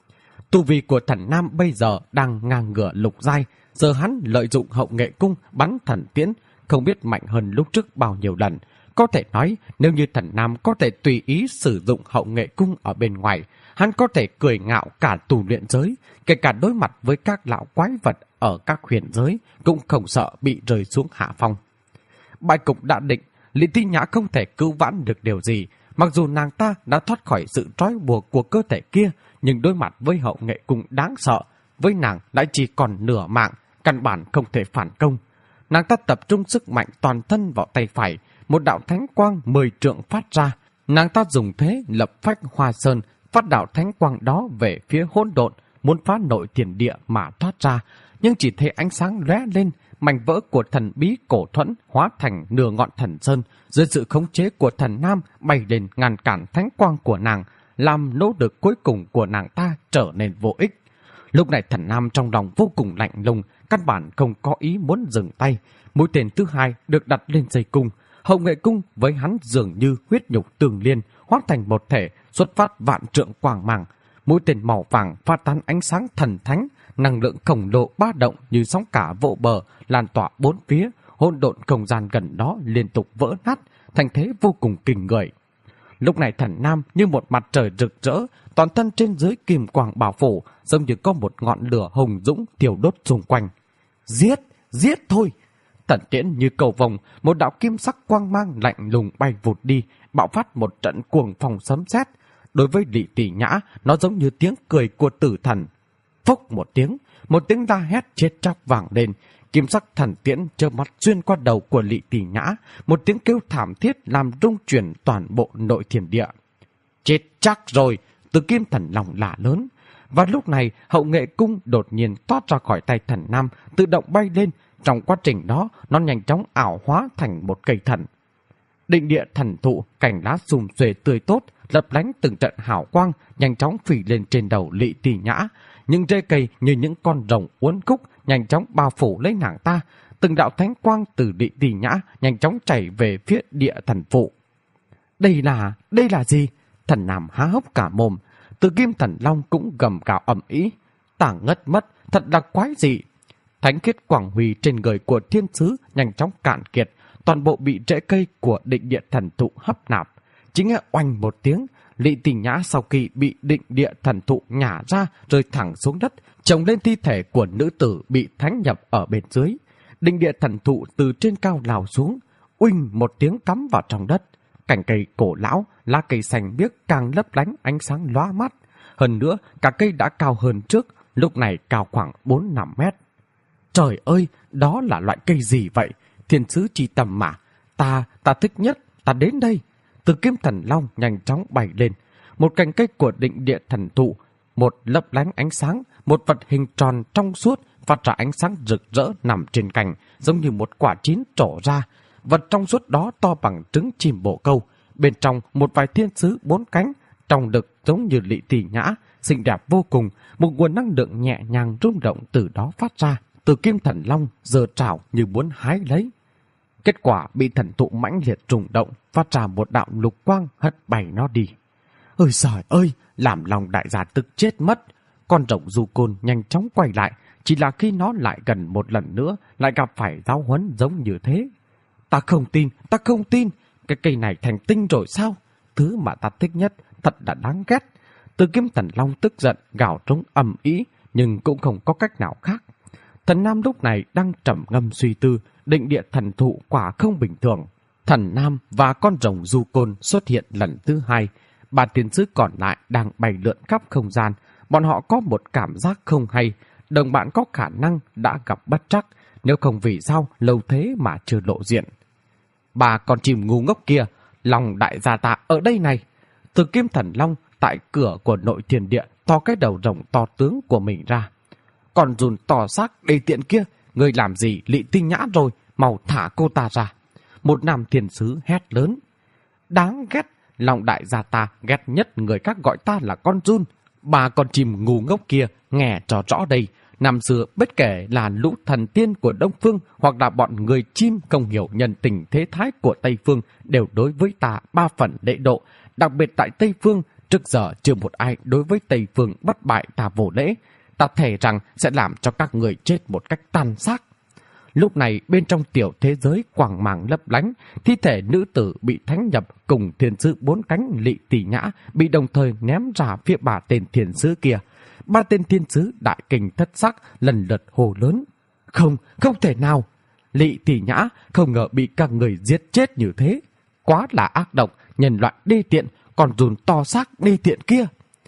Tu vi của Thần Nam bây giờ đang ngang ngửa lục giai, giờ hắn lợi dụng Hậu Nghệ Cung bắn thần tiễn, không biết mạnh hơn lúc trước bao nhiêu lần. Có thể nói, nếu như Thần Nam có thể tùy ý sử dụng Hậu Nghệ Cung ở bên ngoài, hắn có thể cười ngạo cả tù luyện giới, kể cả đối mặt với các lão quái vật ở các huyền giới, cũng không sợ bị rơi xuống hạ phong. Bại cục đã định, Lý Ti Nhã không thể cứu vãn được điều gì. Mặc dù nàng ta đã thoát khỏi sự trói buộc của cơ thể kia, nhưng đối mặt với Hậu Nghệ Cung đáng sợ, với nàng đã chỉ còn nửa mạng, căn bản không thể phản công. Nàng ta tập trung sức mạnh toàn thân vào tay phải, một đạo thánh quang mười trượng phát ra. Nàng ta dùng thế lập phách hoa sơn, phát đạo thánh quang đó về phía hỗn độn, muốn phá nội thiên địa mà thoát ra, nhưng chỉ thấy ánh sáng lóe lên, mảnh vỡ của thần bí cổ thuẫn hóa thành nửa ngọn thần sơn, dưới sự khống chế của Thần Nam bay lên ngăn cản thánh quang của nàng, làm nỗ lực cuối cùng của nàng ta trở nên vô ích. Lúc này Thần Nam trong lòng vô cùng lạnh lùng, căn bản không có ý muốn dừng tay. Mũi tên thứ hai được đặt lên dây cung, Hậu Nghệ Cung với hắn dường như huyết nhục tương liên, hóa thành một thể, xuất phát vạn trượng quang mang. Mũi tên màu vàng phát tán ánh sáng thần thánh, năng lượng khổng lồ ba động như sóng cả vỗ bờ, lan tỏa bốn phía, hỗn độn không gian gần đó liên tục vỡ nát, thành thế vô cùng kinh người. Lúc này Thần Nam như một mặt trời rực rỡ, toàn thân trên dưới kim quang bảo phủ, giống như có một ngọn lửa hùng dũng thiêu đốt xung quanh. Giết, giết thôi! Thần tiễn như cầu vồng, một đạo kim sắc quang mang lạnh lùng bay vụt đi, bạo phát một trận cuồng phong sấm sét. Đối với Lệ Tỷ Nhã, nó giống như tiếng cười của tử thần. Phốc một tiếng, một tiếng la hét chết chóc vang lên, kim sắc thần tiễn chớp mắt xuyên qua đầu của Lệ Tỷ Nhã, một tiếng kêu thảm thiết làm rung chuyển toàn bộ nội thiên địa. Chết chắc rồi! Từ Kim Thần Long lạ lớn. Và lúc này Hậu Nghệ Cung đột nhiên toát ra khỏi tay Thần Nam, tự động bay lên. Trong quá trình đó, nó nhanh chóng ảo hóa thành một cây thần. Định địa thần thụ, cành lá sum xuê tươi tốt, lấp lánh từng trận hào quang, nhanh chóng phỉ lên trên đầu Lệ Tỷ Nhã. Những rễ cây như những con rồng uốn khúc nhanh chóng bao phủ lấy nàng ta. Từng đạo thánh quang từ Lệ Tỷ Nhã nhanh chóng chảy về phía địa thần phụ. Đây là, đây là gì? Thần Nam há hốc cả mồm. Từ Kim Thần Long cũng gầm gào ầm ĩ. Ta ngất mất, thật là quái dị. Thánh khiết quang huy trên người của thiên sứ nhanh chóng cạn kiệt, toàn bộ bị rễ cây của định địa thần thụ hấp nạp. Chỉ nghe oanh một tiếng, Lệ Tỷ Nhã sau khi bị định địa thần thụ nhả ra rơi thẳng xuống đất, chồng lên thi thể của nữ tử bị thánh nhập ở bên dưới. Định địa thần thụ từ trên cao lao xuống, uỳnh một tiếng cắm vào trong đất. Cành cây cổ lão, lá cây xanh biếc càng lấp lánh ánh sáng lóa mắt. Hơn nữa, cả cây đã cao hơn trước, lúc này cao khoảng bốn năm mét. Trời ơi, đó là loại cây gì vậy? Thiên sứ chi tầm mà. Ta, ta thích nhất, ta đến đây. Từ Kim Thần Long nhanh chóng bay lên. Một cành cây của định địa thần thụ một lấp lánh ánh sáng, một vật hình tròn trong suốt phát ra ánh sáng rực rỡ nằm trên cành, giống như một quả chín trổ ra. Vật trong suốt đó to bằng trứng chim bồ câu, bên trong một vài thiên sứ bốn cánh, trong đực giống như Lị Tỷ Nhã, xinh đẹp vô cùng. Một nguồn năng lượng nhẹ nhàng rung động từ đó phát ra. Từ Kim Thần Long giơ trảo như muốn hái lấy. Kết quả bị thần thụ mãnh liệt rung động, phát ra một đạo lục quang hất bay nó đi. Ôi giời ơi, làm lòng đại gia tức chết mất. Con rồng du côn nhanh chóng quay lại, chỉ là khi nó lại gần một lần nữa lại gặp phải giáo huấn giống như thế. Ta không tin, ta không tin, cái cây này thành tinh rồi sao? Thứ mà ta thích nhất thật là đáng ghét. Từ Kim Thần Long tức giận gào trống ầm ĩ, nhưng cũng không có cách nào khác. Thần Nam lúc này đang trầm ngâm suy tư, định địa thần thụ quả không bình thường. Thần Nam và con rồng du côn xuất hiện lần thứ hai. Ba tiên sứ còn lại đang bay lượn khắp không gian. Bọn họ có một cảm giác không hay. Đồng bạn có khả năng đã gặp bất trắc, nếu không vì sao lâu thế mà chưa lộ diện. Ba con chim ngu ngốc kia, lòng đại gia ta ở đây này. Từ Kim Thần Long tại cửa của nội thiên địa to cái đầu rồng to tướng của mình ra. Còn dùn to xác đầy tiện kia, người làm gì Lị Tinh Nhã rồi, mau thả cô ta ra. Một nam thiên sứ hét lớn. Đáng ghét, lòng đại gia ta ghét nhất người khác gọi ta là con run. Ba con chim ngu ngốc kia nghe cho rõ đây. Năm xưa bất kể là lũ thần tiên của Đông Phương hoặc là bọn người chim không hiểu nhân tình thế thái của Tây Phương đều đối với ta ba phần lễ độ. Đặc biệt tại Tây Phương, trước giờ chưa một ai đối với Tây Phương bất bại ta vô lễ. Ta thề rằng sẽ làm cho các người chết một cách tàn xác. Lúc này bên trong tiểu thế giới quang màng lấp lánh, thi thể nữ tử bị thánh nhập cùng thiên sứ bốn cánh Lị Tỷ Nhã bị đồng thời ném ra phía ba tên thiên sứ kia. Ba tên thiên sứ đại kinh thất sắc lần lượt hô lớn. Không, không thể nào. Lị Tỷ Nhã không ngờ bị các người giết chết như thế. Quá là ác độc, nhân loại đê tiện, còn dùn to xác đê tiện kia.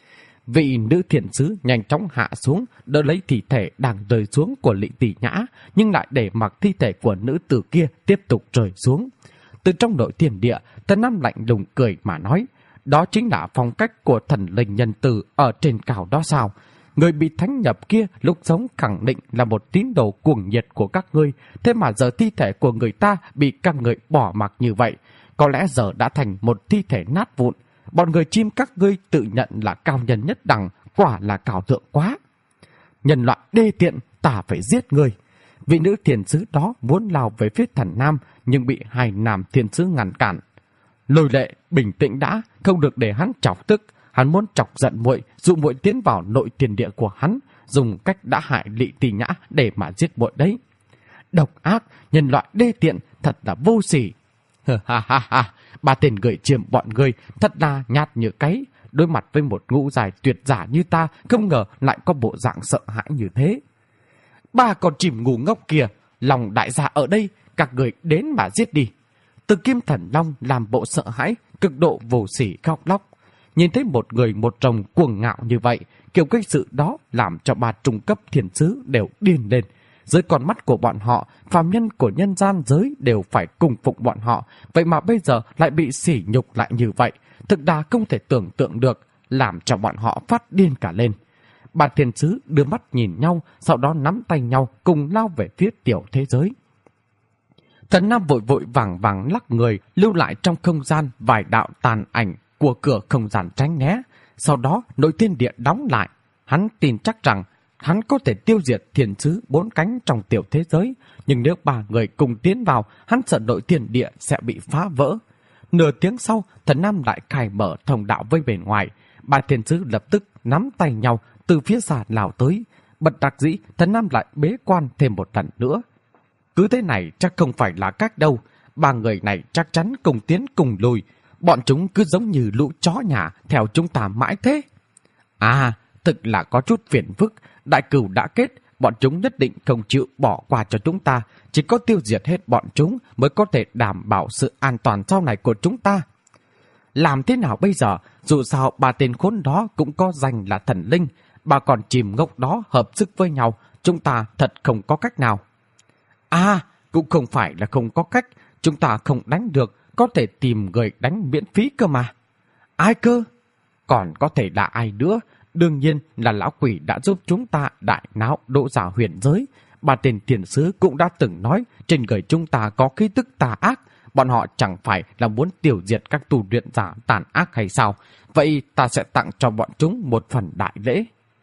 Vị nữ thiền sứ nhanh chóng hạ xuống, đỡ lấy thi thể đang rơi xuống của Lị Tỷ Nhã, nhưng lại để mặc thi thể của nữ tử kia tiếp tục rơi xuống. Từ trong nội thiên địa, Thần Nam lạnh lùng cười mà nói, đó chính là phong cách của thần linh nhân tử ở trên cao đó sao? Người bị thánh nhập kia lúc sống khẳng định là một tín đồ cuồng nhiệt của các ngươi, thế mà giờ thi thể của người ta bị các người bỏ mặc như vậy, có lẽ giờ đã thành một thi thể nát vụn. Bọn người chim các ngươi tự nhận là cao nhân nhất đẳng, quả là cao thượng quá. Nhân loại đê tiện, ta phải giết ngươi. Vị nữ thiền sứ đó muốn lao về phía Thần Nam, nhưng bị hai nam thiền sứ ngăn cản. Lôi Lệ, bình tĩnh đã, không được để hắn chọc tức. Hắn muốn chọc giận muội, dụ muội tiến vào nội thiên địa của hắn, dùng cách đã hại Lị Tỷ Nhã để mà giết muội đấy. Độc ác, nhân loại đê tiện, thật là vô sỉ. Ha ha ha, ba tên gửi chiêm bọn ngươi thật là nhát như cáy. Đối mặt với một ngũ dài tuyệt giả như ta, không ngờ lại có bộ dạng sợ hãi như thế. Ba con chim ngu ngốc kia, lòng đại gia ở đây, các người đến mà giết đi. Từ Kim Thần Long làm bộ sợ hãi, cực độ vô sỉ khóc lóc. Nhìn thấy một người một rồng cuồng ngạo như vậy, kiểu cái sự đó làm cho ba trung cấp thiền sứ đều điên lên. Dưới con mắt của bọn họ, phàm nhân của nhân gian giới đều phải cung phục bọn họ, vậy mà bây giờ lại bị sỉ nhục lại như vậy, thực đà không thể tưởng tượng được, làm cho bọn họ phát điên cả lên. Ba thiền sứ đưa mắt nhìn nhau, sau đó nắm tay nhau cùng lao về phía tiểu thế giới. Thần Nam vội vội vàng vàng lắc người, lưu lại trong không gian vài đạo tàn ảnh của cửa không gian tránh né. Sau đó nội thiên địa đóng lại. Hắn tin chắc rằng hắn có thể tiêu diệt thiền sứ bốn cánh trong tiểu thế giới, nhưng nếu ba người cùng tiến vào, hắn sợ nội thiên địa sẽ bị phá vỡ. Nửa tiếng sau, Thần Nam lại khai mở thông đạo với bên ngoài. Ba thiền sứ lập tức nắm tay nhau từ phía xa lao tới. Bất đắc dĩ, Thần Nam lại bế quan thêm một lần nữa. Cứ thế này chắc không phải là cách đâu. Ba người này chắc chắn cùng tiến cùng lùi. Bọn chúng cứ giống như lũ chó nhà theo chúng ta mãi thế. À, thực là có chút phiền phức. Đại cửu đã kết, bọn chúng nhất định không chịu bỏ qua cho chúng ta. Chỉ có tiêu diệt hết bọn chúng mới có thể đảm bảo sự an toàn sau này của chúng ta. Làm thế nào bây giờ? Dù sao ba tên khốn đó cũng có danh là thần linh. Ba con chim ngốc đó hợp sức với nhau, chúng ta thật không có cách nào. À, cũng không phải là không có cách. Chúng ta không đánh được, có thể tìm người đánh miễn phí cơ mà. Ai cơ? Còn có thể là ai nữa? Đương nhiên là lão quỷ đã giúp chúng ta đại náo độ giả huyền giới. Ba tên tiền sứ cũng đã từng nói trên người chúng ta có khí tức tà ác. Bọn họ chẳng phải là muốn tiêu diệt các tu luyện giả tàn ác hay sao? Vậy ta sẽ tặng cho bọn chúng một phần đại lễ.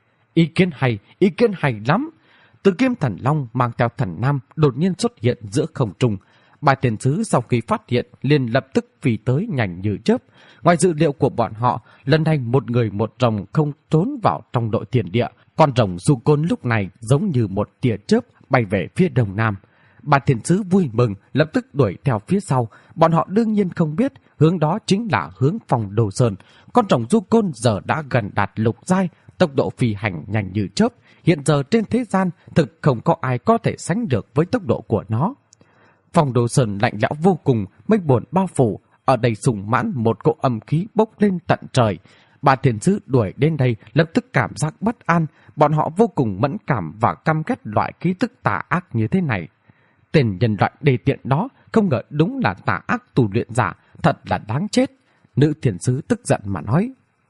Ý kiến hay, ý kiến hay lắm. Từ Kim Thần Long mang theo thần nam đột nhiên xuất hiện giữa không trung. Ba tiền sứ sau khi phát hiện liền lập tức phi tới nhanh như chớp. Ngoài dự liệu của bọn họ, lần này một người một rồng không trốn vào trong đội tiền địa. Con rồng du côn lúc này giống như một tia chớp bay về phía đông nam. Ba tiền sứ vui mừng lập tức đuổi theo phía sau. Bọn họ đương nhiên không biết hướng đó chính là hướng Phong Đồ Sơn. Con rồng du côn giờ đã gần đạt lục giai, tốc độ phi hành nhanh như chớp. Hiện giờ trên thế gian thực không có ai có thể sánh được với tốc độ của nó. Phong Đồ Sơn lạnh lẽo vô cùng, mây buồn bao phủ. Ở đây sùng mãn một cỗ âm khí bốc lên tận trời. Ba thiên sứ đuổi đến đây lập tức cảm giác bất an. Bọn họ vô cùng mẫn cảm và căm ghét loại khí tức tà ác như thế này. Tên nhân loại đề tiện đó không ngờ đúng là tà ác tu luyện giả, thật là đáng chết. Nữ thiên sứ tức giận mà nói.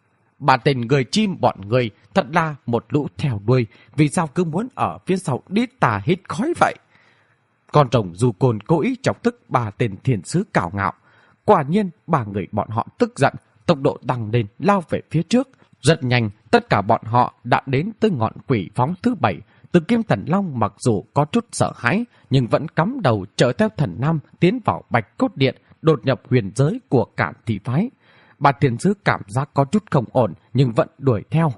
Ba tên người chim bọn người thật là một lũ theo đuôi, vì sao cứ muốn ở phía sau đít tà hít khói vậy? Con rồng du côn cố ý chọc tức ba tên thiên sứ cào ngạo. Quả nhiên ba người bọn họ tức giận, tốc độ tăng lên lao về phía trước. Rất nhanh, tất cả bọn họ đã đến tới ngọn quỷ phóng thứ bảy. Từ Kim Thần Long mặc dù có chút sợ hãi, nhưng vẫn cắm đầu chở theo thần nam tiến vào Bạch Cốt Điện, đột nhập huyền giới của Cản Thị Phái. Ba thiên sứ cảm giác có chút không ổn, nhưng vẫn đuổi theo.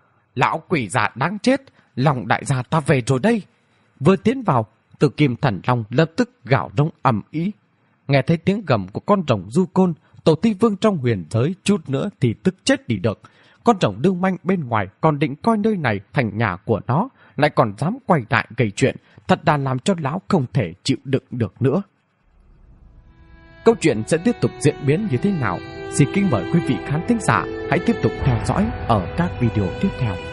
Lão quỷ già đáng chết, lòng đại gia ta về rồi đây. Vừa tiến vào, Từ Kim Thần Long lập tức gào rống ầm ĩ. Nghe thấy tiếng gầm của con rồng du côn, Tổ Thi Vương trong huyền giới chút nữa thì tức chết đi được. Con rồng lưu manh bên ngoài còn định coi nơi này thành nhà của nó, lại còn dám quay lại gây chuyện, thật là làm cho lão không thể chịu đựng được nữa. Câu chuyện sẽ tiếp tục diễn biến như thế nào? Xin kính mời quý vị khán thính giả hãy tiếp tục theo dõi ở các video tiếp theo.